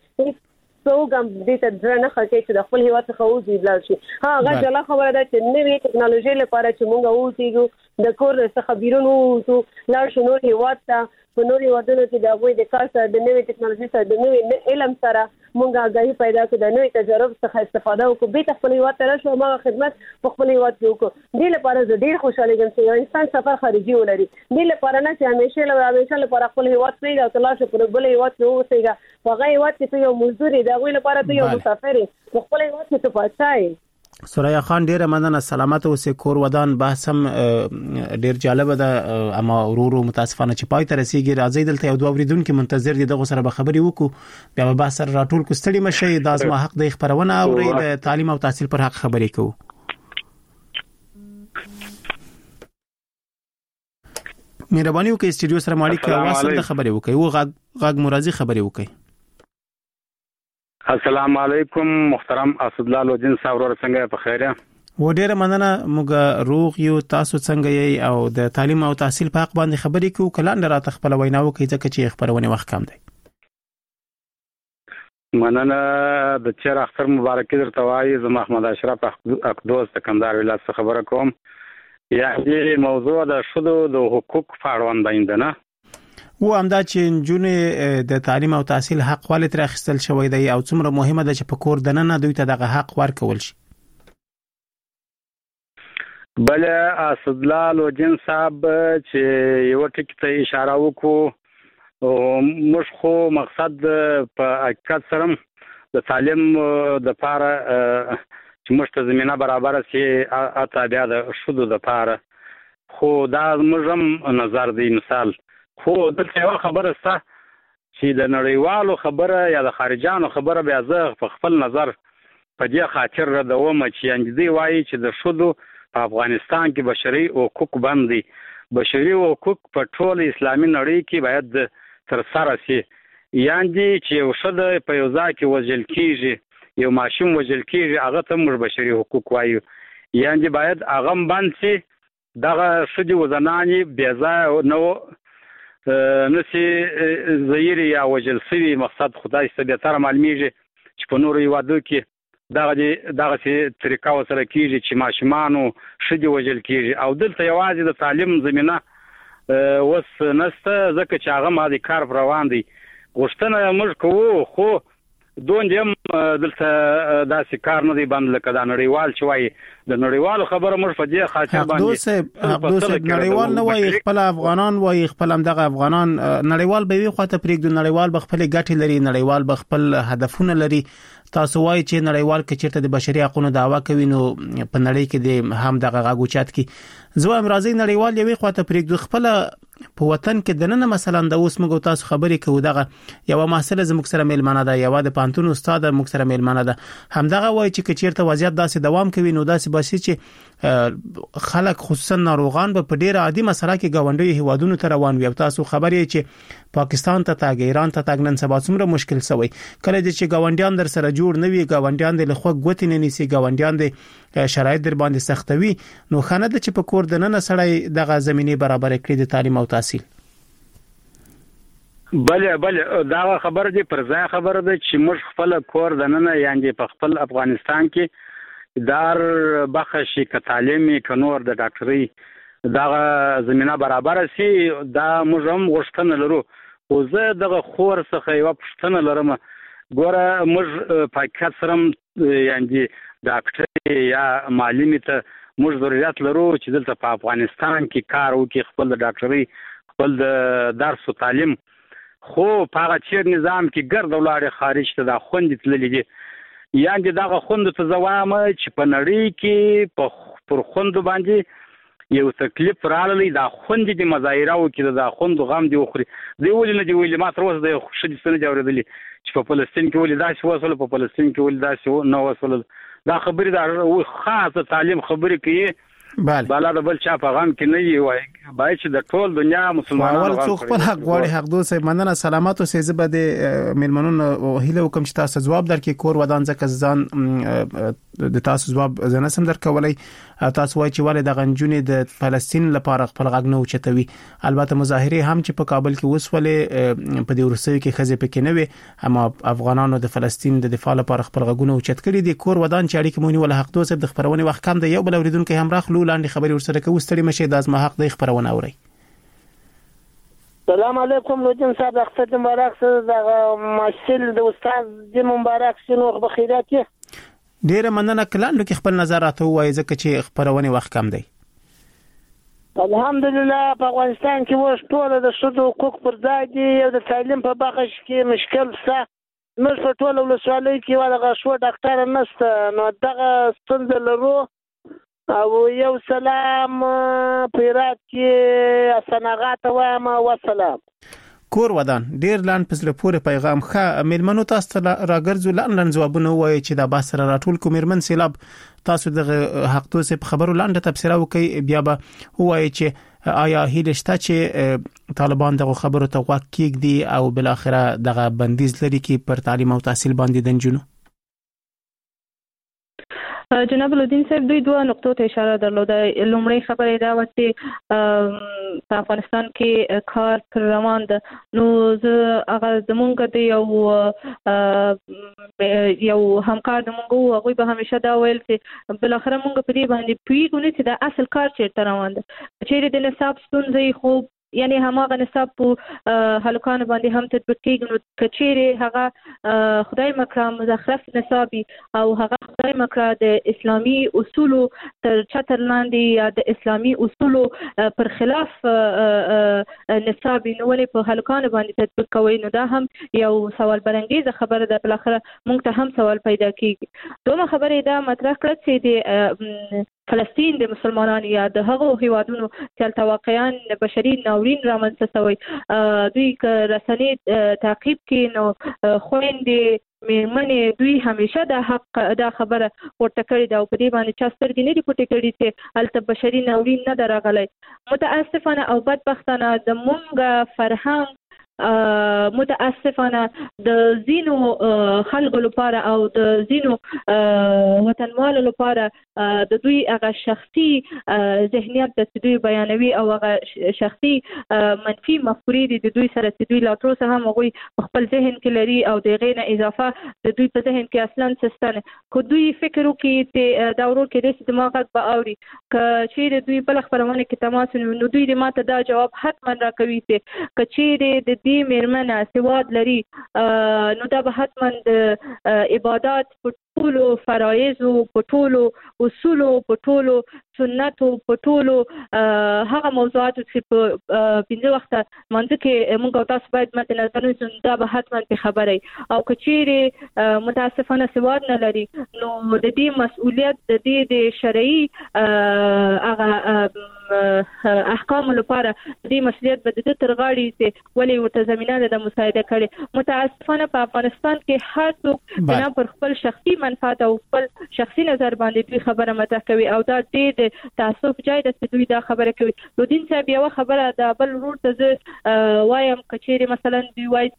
څوک هم دې ته زړه نه ښه کوي چې د خپل هیواد څخه وځي لاړ شي ها هغه جلا خبره ده چې نوې ټکنالوژي لپاره چې موږ ووځېږو د کور څخه بیرون ووځو لاړ شو نور هیواد ته په نور هیوادونو کې د هغوی د کار سره د نوې ټکنالوژي سره د نوې علم سره موږ آګاهي پیدا کړو د نوې تجارب څخه استفاده وکړو بېرته خپل هیواد ته راشو هماغه خدمت په خپل هیواد کې وکړو دې لپاره زه ډېر خوشحالېږم چې یو انسان سفر خارجي ولري دې لپاره نه چې همیشه همیشه لپاره خپل هیواد پرېږده او ته لاړ شې په بل هیواد کې واوسېږه په هغه هیواد کې ته یو مزدور یې د هغوی لپاره ته یو مسافر یې په خپل هیواد کې ته پاچا یې سوریا خان ډیره مننه سلامت اوسې کور ودان بحث هم ډیر جالب ده اما ورورو متاسفانه چې پای ته رسیدي راځي دلته یو دوه وریدونکو منتظر دي دغه سره به خبري وکړو بیا به بحث سره راټول کو ستړي مشي د ازما حق د خبرونه او د تعلیم او تحصیل پر حق خبري کوو مهرباني وکړئ استډیو سره مالک واسطه د خبري وکړئ او غږ غږ مرضی خبري وکړئ السلام علیکم محترم اسدالله لودین صاحب ورور څنګه په خیره و ډیره مننه موږ روغ یو تاسو څنګه یې او د تعلیم او تحصیل په حق باندې خبرې کوو کله نه راته خپل وینا وکړئ ځکه چې خبرونه وخت کم دی مننه د چیر اختر مبارکي درته وايي. زه محمد اشرف اقدوس د کندهار ولایت څخه خبره کوم. یعنی موضوع د شذو د حقوق په اړه باندې نه و همدا چې نجونې د تعلیم او تحصیل حق ولې تر اخیستل شوی دی او څومره مهمه ده چې په کور دننه دوی ته دغه حق ورکول شي. بل اسدلال او جن صاحب چې یو ټکی ته اشاره وکړو، موږ خو مقصد په حقیقت سره د تعلیم د پاره چې موږ ته زمينه برابر شي اته بیا د شذو د پاره، خو دا موږ هم نظر دی. مثال خو دلته یو خبره سته چې د نړیوالو خبره یا د خارجانو خبره بیا زه په خپل نظر په دې خاطر ردوم چې اندې وایي چې د شذو په افغانستان کې بشري حقوق باندې بشري حقوق په ټول اسلامي نړۍ کې باید تر سره شي. یعنی چې یو شذ په یو ځای کې وژل کیږي، یو ماشوم وژل کیږي، هغه ته موږ بشري حقوق وایو. یعنی باید هغه باندې شي دغه شذ وزناني بیا ځای نو نسی زیری یا وژل سوي مقصد خدای ستاسو تر معلومیږي چې په نورو یوادو کې دغه دغه چې طریقه وسره کیږي چې ماشومانو شذ وژل کیږي او دلته یوازې د تعلیم زمينه وس نسته ځکه چې هغه ما د کار روان دي. غوښتنه موږ کوو خو دوی هم دلته داسې کار نه دی باندې لکه دا نړیوال چې وایي د نړیوالو خبره موږ په دې خاطر باندې دوسه نړیوال نه وایي، خپل افغانان وایي، خپل هم دغه افغانان نړیوال به وي خواته پرېږدو، نړیوال به خپل ګټې لري، نړیوال به خپل هدفونه لري. تاسو وایي چې نړیوال کې چیرته د بشري حقوقو دعوا کوي نو په نړۍ کې د هم دغه غاګوچات کې زه امرازي نړیوال یوې خواته پرېږدو، خپل په وطن کې دنه مثلا د اوس موږ تاسو خبرې کوو دغه یو مسله زموږ سره میلمانه ده، یو د پانتون استاد موږ سره میلمانه ده، همدغه وایي چې چیرته وضعیت داسې دوام کوي نو داسې باسي چې خلک خصوصا ناروغان به په ډیره عادي مسله کې گاونډي هوادونو ته روان وي. تاسو خبرې چې پاکستان ته تاګ ایران ته تاګ نن سبا څومره مشکل شوی، کله چې گاونډیان در سره جوړ نه وي، گاونډیان د لخوا غوتی نه نيسي، گاونډیان د شرایط در باندې سختوي، نو خانه د چې په کور دننه سړی دغه زمينه برابر کړي د تعلیم او تحصیل. بله بله دا خبره دی پر ځای خبره ده چې موږ خپل کور دننه یعنی په خپل افغانستان کې دار بخشي ک تعلیمي ک نور د ډاکټري دا زمينه برابر سي. دا موږ هم غوښتنه لرو او زه دغه خور څخه یو پښتنه لرم. ګوره موږ پاکستان سره یعنی ډاکټر یا معلم ته موږ ضرورت لرو چې دلته په افغانستان کې کار وکړي، خپل د ډاکټري خپل د درس او تعلیم. خو په هغه چیر نظام کې ګرد ولاړ خارج ته دا خوندې تللې دي. یعنی دغه خوند ته زوام چې په نړۍ کې په پر خوند باندې یو تکلیف راغلی، دا خوند دي مظاهره وکړي، دا خوند غم دی وخوري. دی ولې نه دی ویلي ما تر اوسه د خوشدي سره جوړېدلی چې په فلسطین کې ولې داسې وصل، په فلسطین کې ولې داسې نه وصل. دا خبرې دا خاصه تعلیم خبرې کوي بله بالا د بل چا په غم کې نه وي وای باید چې د ټول دنیا مسلمانانو اول څو خپل حق غواړي. حق دوسه مننه سلامات او سیزه بده میلمنونو هیله وکم چې تاسو جواب درکې کور ودان ځکه ځان د تاسو جواب زنه سم درکولای. تاسو وایي چې ولې د غنجونې د فلسطین لپاره خپل غږ نه اوچتوي. البته مظاهره هم چې په کابل کې وسولې په دې ورسوي کې خزه پکې نه وي، اما افغانانو د فلسطین د دفاع لپاره خپل غږونه اوچت کړي دي. کور ودان چې اړیکې مونږ ول حق دوسه د خبرونه وخت کم دی، یو بل اوریدونکو هم راخلو لاندې خبري ورسره کوي. ستړي مشه د ازما حق د خبرونه اوري. سلام علیکم لودین صاحب، اختر مبارک سره د ماشل د استاد د مبارک شنو بخیرات. ډیره مننه کلاندو کې خپل نظرات وایي ځکه چې خبرونه وخت کم دی. الحمدلله په افغانستان کې وښ ټول د شذو حقوق پر ځای دي او د تعلیم په بخش کې مشکل شته. موږ په ټول ولسوالۍ کې ولغه شو ډاکټر نشته، نو دغه ستونزه لرو. او یو سلام پیرات کې سنغات وایم و سلام. کور ودان ډیر لاند پسله پورې پیغام ښه میلمنو تاسو راګرځو لاند جوابونه وایي چې دا با سره راټول کوم میرمن سیلاب تاسو د حق توسه په خبرو لاند تفسیر وکي بیا به وایي چې آیا هیله شته چې طالبان دغه خبرو ته غوږ کېږدي او بل اخره دغه بندیز لري کې پر تعلیم او تحصیل باندې دنجونو. جناب لودین صاحب دوی دوه نقطو ته اشاره درلوده. لومړی خبره دا و چې په افغانستان کې کار پر روان ده، نو زه هغه زمونږ د یو یو همکار د مونږ وو، هغوی به همیشه دا ویل چې بل اخره مونږ په دې باندې پوهیږو نه چې دا اصل کار چیرته روان ده. چیرې د نصاب ستونزې خو یعنی هماغه نصاب په هلکانو باندې هم تطبیق کېږي، نو کچېرې هغه خدای مکړه مزخرف نصابي او هغه خدای مکړه د اسلامي اصولو تر چتر لاندې یا د اسلامي اصولو پر خلاف نصابي، نو ولې په هلکانو باندې تطبیق کوي؟ نو دا هم یو سوال برانګیزه خبره ده، بل اخره موږ ته هم سوال پیدا کېږي. دومره خبره دا مطرح کړه چې د فلسطین د مسلمانانو یا د هغو هیوادونو چې هلته واقعا بشري ناورین رامنځته شوی، دوی که رسنۍ تعقیب کړي نو خویندې مېرمنې دوی همیشه دا حق دا خبره ورته کړې ده او په دې باندې چا سترګې نه دي پټې کړي چې هلته بشري ناورین نه ده راغلی. متاسفانه او بدبختانه د مونږ فرهنګ متاسفانه د ځینو خلکو لپاره او د ځینو وطنوالو لپاره د دوی هغه شخصي ذهنیت د دوی بیانوي او هغه شخصي منفي مفکورې دي د دوی سره چې دوی لا تر اوسه هم هغوی په خپل ذهن کې لري او د هغې نه اضافه د دوی په ذهن کې اصلا څه نه. که دوی فکر وکړي چې دا ورور کې داسې زما غږ به اوري، که چیرې دوی بله خپرونه کې تماس ونیو نو دوی د ماته دا جواب حتما راکوي چې که چیرې د دې میرمنه سواد لري نو دا به حتما د عبادات په ټولو فرایضو، په ټولو اصولو، په ټولو سنتو، په ټولو هغه موضوعاتو چې په پنځه وخته لمانځه کې موږ او تاسو باید مد نظر ونیسو، دا به حتما پې خبره وي. او که چیرې متاسفانه سواد نه لري نو د دې مسؤلیت د دې د شرعي هغه احکامو لپاره دې مسؤلیت به د ده تر غاړې چې ولې ورته زمینه ده د مساعده کړې. متاسفانه په افغانستان کې هر څوک بنا پر خپل شخصي منفعت او خپل شخصي نظر باندې دوی خبره مطرح کوي او دا ډېر د تعصب جای ده چې دوی دا خبره کوي. لودین صاحب یوه خبره د بل ورور ته زه وایم که چیرې مثلا دوی وایي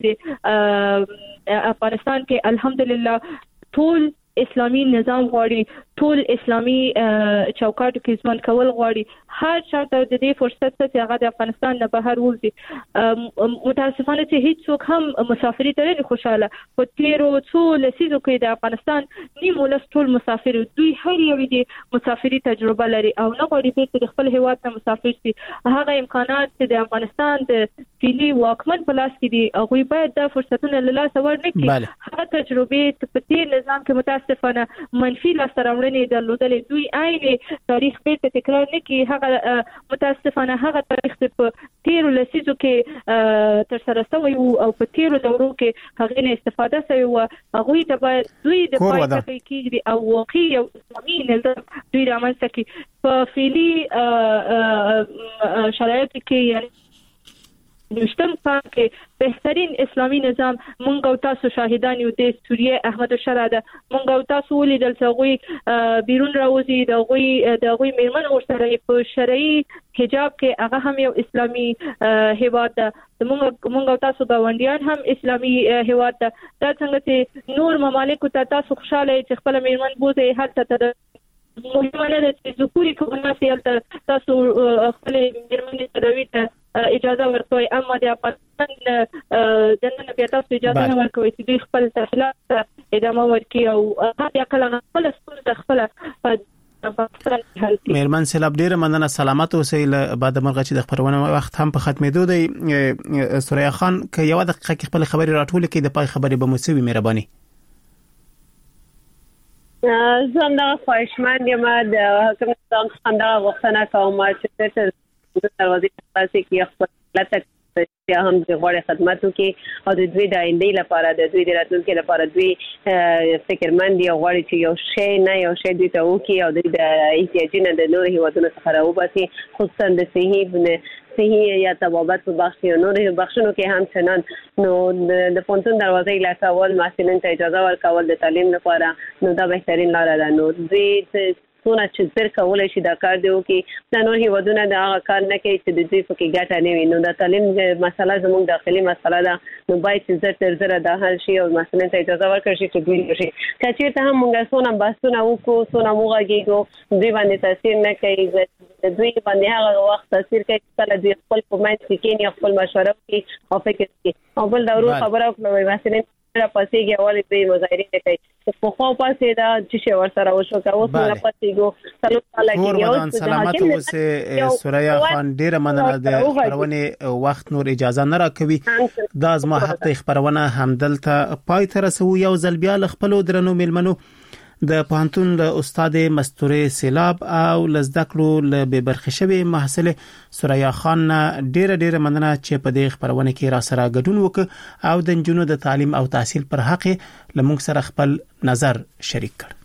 چې افغانستان کې الحمدلله ټول اسلامي نظام غواړي، ټول اسلامي چوکاټو کې ژوند کول غواړي، هر چاته د دې فرصت ته چې هغه د افغانستان نه بهر ووځي. متاسفانه چې هیڅ څوک هم مسافري ته نه خوشاله. په تیرو څو لسیزو کې د افغانستان نیم ولس ټول مسافر، دوی هر یو د مسافري تجربه لري او نه غواړي بیرته د خپل هیواد نه مسافر شي. هغه امکانات چې د افغانستان د فعلي واکمن په لاس کې دي هغوی باید دا فرصتونه له لاسه ورنکړي. هغه تجربې په تیر نظام کې متاسفانه منفي لاسته راوړنې درلودلې، دوی عین تاریخ بیرته تکرار نه کړي. هغه متاسفانه هغه تاریخ په تیرو لسیزو کې تر سره شوی او په تیرو دورو کې هغې نه استفاده شوی و. هغوی ته باید دوی د پای ته کېږدي او واقعي یو اسلامي نظام دوی رامنځته کړي. په فعلي شرایطو کې یعنې دوشتم کال کې بهترین اسلامي نظام مونږ او تاسو شاهدان یو د سوریه احمد الشرع ده. مونږ او تاسو ولیدل چې هغوی بیرون راوځي، د هغوی د هغوی میرمن ورسره په شرعي حجاب کې هغه هم یو اسلامي هیواد ده. مونږ او تاسو ګاونډیان هم اسلامي هیواد ده. دا څنګه چې نور ممالکو ته تاسو خوشاله چې خپل میرمن بوځي هلته ته مهمه نه ده چې ذکوري کومناسي هلته تاسو خپل میرمنې تداوي ته اجازه ورکوي، اما د افغانستان دننه بیا تاسو اجازه نه ورکوي چې دوی خپل تحصیلات ته ادامه ورکړي او هغه عقل خپل ستونزه خپله میرمن سیلاب ډیره مننه. سلامت اوسئ. له بعد مرغه چې د خبرونه وخت هم په ختمېدو دی. سوریا خان که یو دقیقه کې خپل خبري راټول کړي د پای خبري به مو سوي مهرباني. زه هم دغه خواهشمند یم د حکومت څخه دغه غوښتنه کوم چې تر دروازې خلاصې کړي خپل ملت ته هم د غوړې خدمت وکړي او د دوی د آیندې لپاره د دوی د راتلونکي لپاره دوی فکرمند دي او غواړي چې یو شی نه یو شی دوی ته وکړي او دوی د احتیاجي نه د نورو هیوادونو څخه راوباسي، خصوصا د صحي صحي یا طبابت په بخش یا نور بخشونو کې هم چنان نو د پونتون دروازې لا کول محصلین ته اجازه ورکول د تعلیم لپاره نو دا بهترین لار ده. نو دې څونه چې تر کولای شي دا کار دی او کې د نور هیوادونو دا کار نه کوي چې د دې په کې ګټه نه وي. نو د تعلیم مسله زموږ داخلي مسله ده نو باید چې زر تر زر د حل شي او مسلمان ته اجازه ورکړي چې دوی شي کچې ته هم موږ څونه باسونه وکړو څونه موږ کېږو دوی باندې تاثیر نه کوي. دوی باندې هغه وخت تاثیر کوي چې دوی خپل په منځ کې کې خپل مشوره کوي او فکر کوي او بل دا ورو خبره کوي مثلا را پاسېږي اولې به مظاهره نه کوي په خو پاسې دا چې ور سره وشو کا اوس نه پاتېګو سلام علیکم سلامات اوسه سوریا خان ډیره مننه د خبرونه وخت نور اجازه نه راکوي دا زما حق ته خبرونه همدلته پای تر سو یو ځل بیا خپل درنو ملمنو د پانتون له استاد مستوره سیلاب او لزدکلو له به برخښوي محصله سوریا خان ډیره ډیره مننه چې په دې خبرونه کې را سره ګډون وک او د جنونو د تعلیم او تحصیل پر حق لمونږ سره خپل نظر شریک کړ.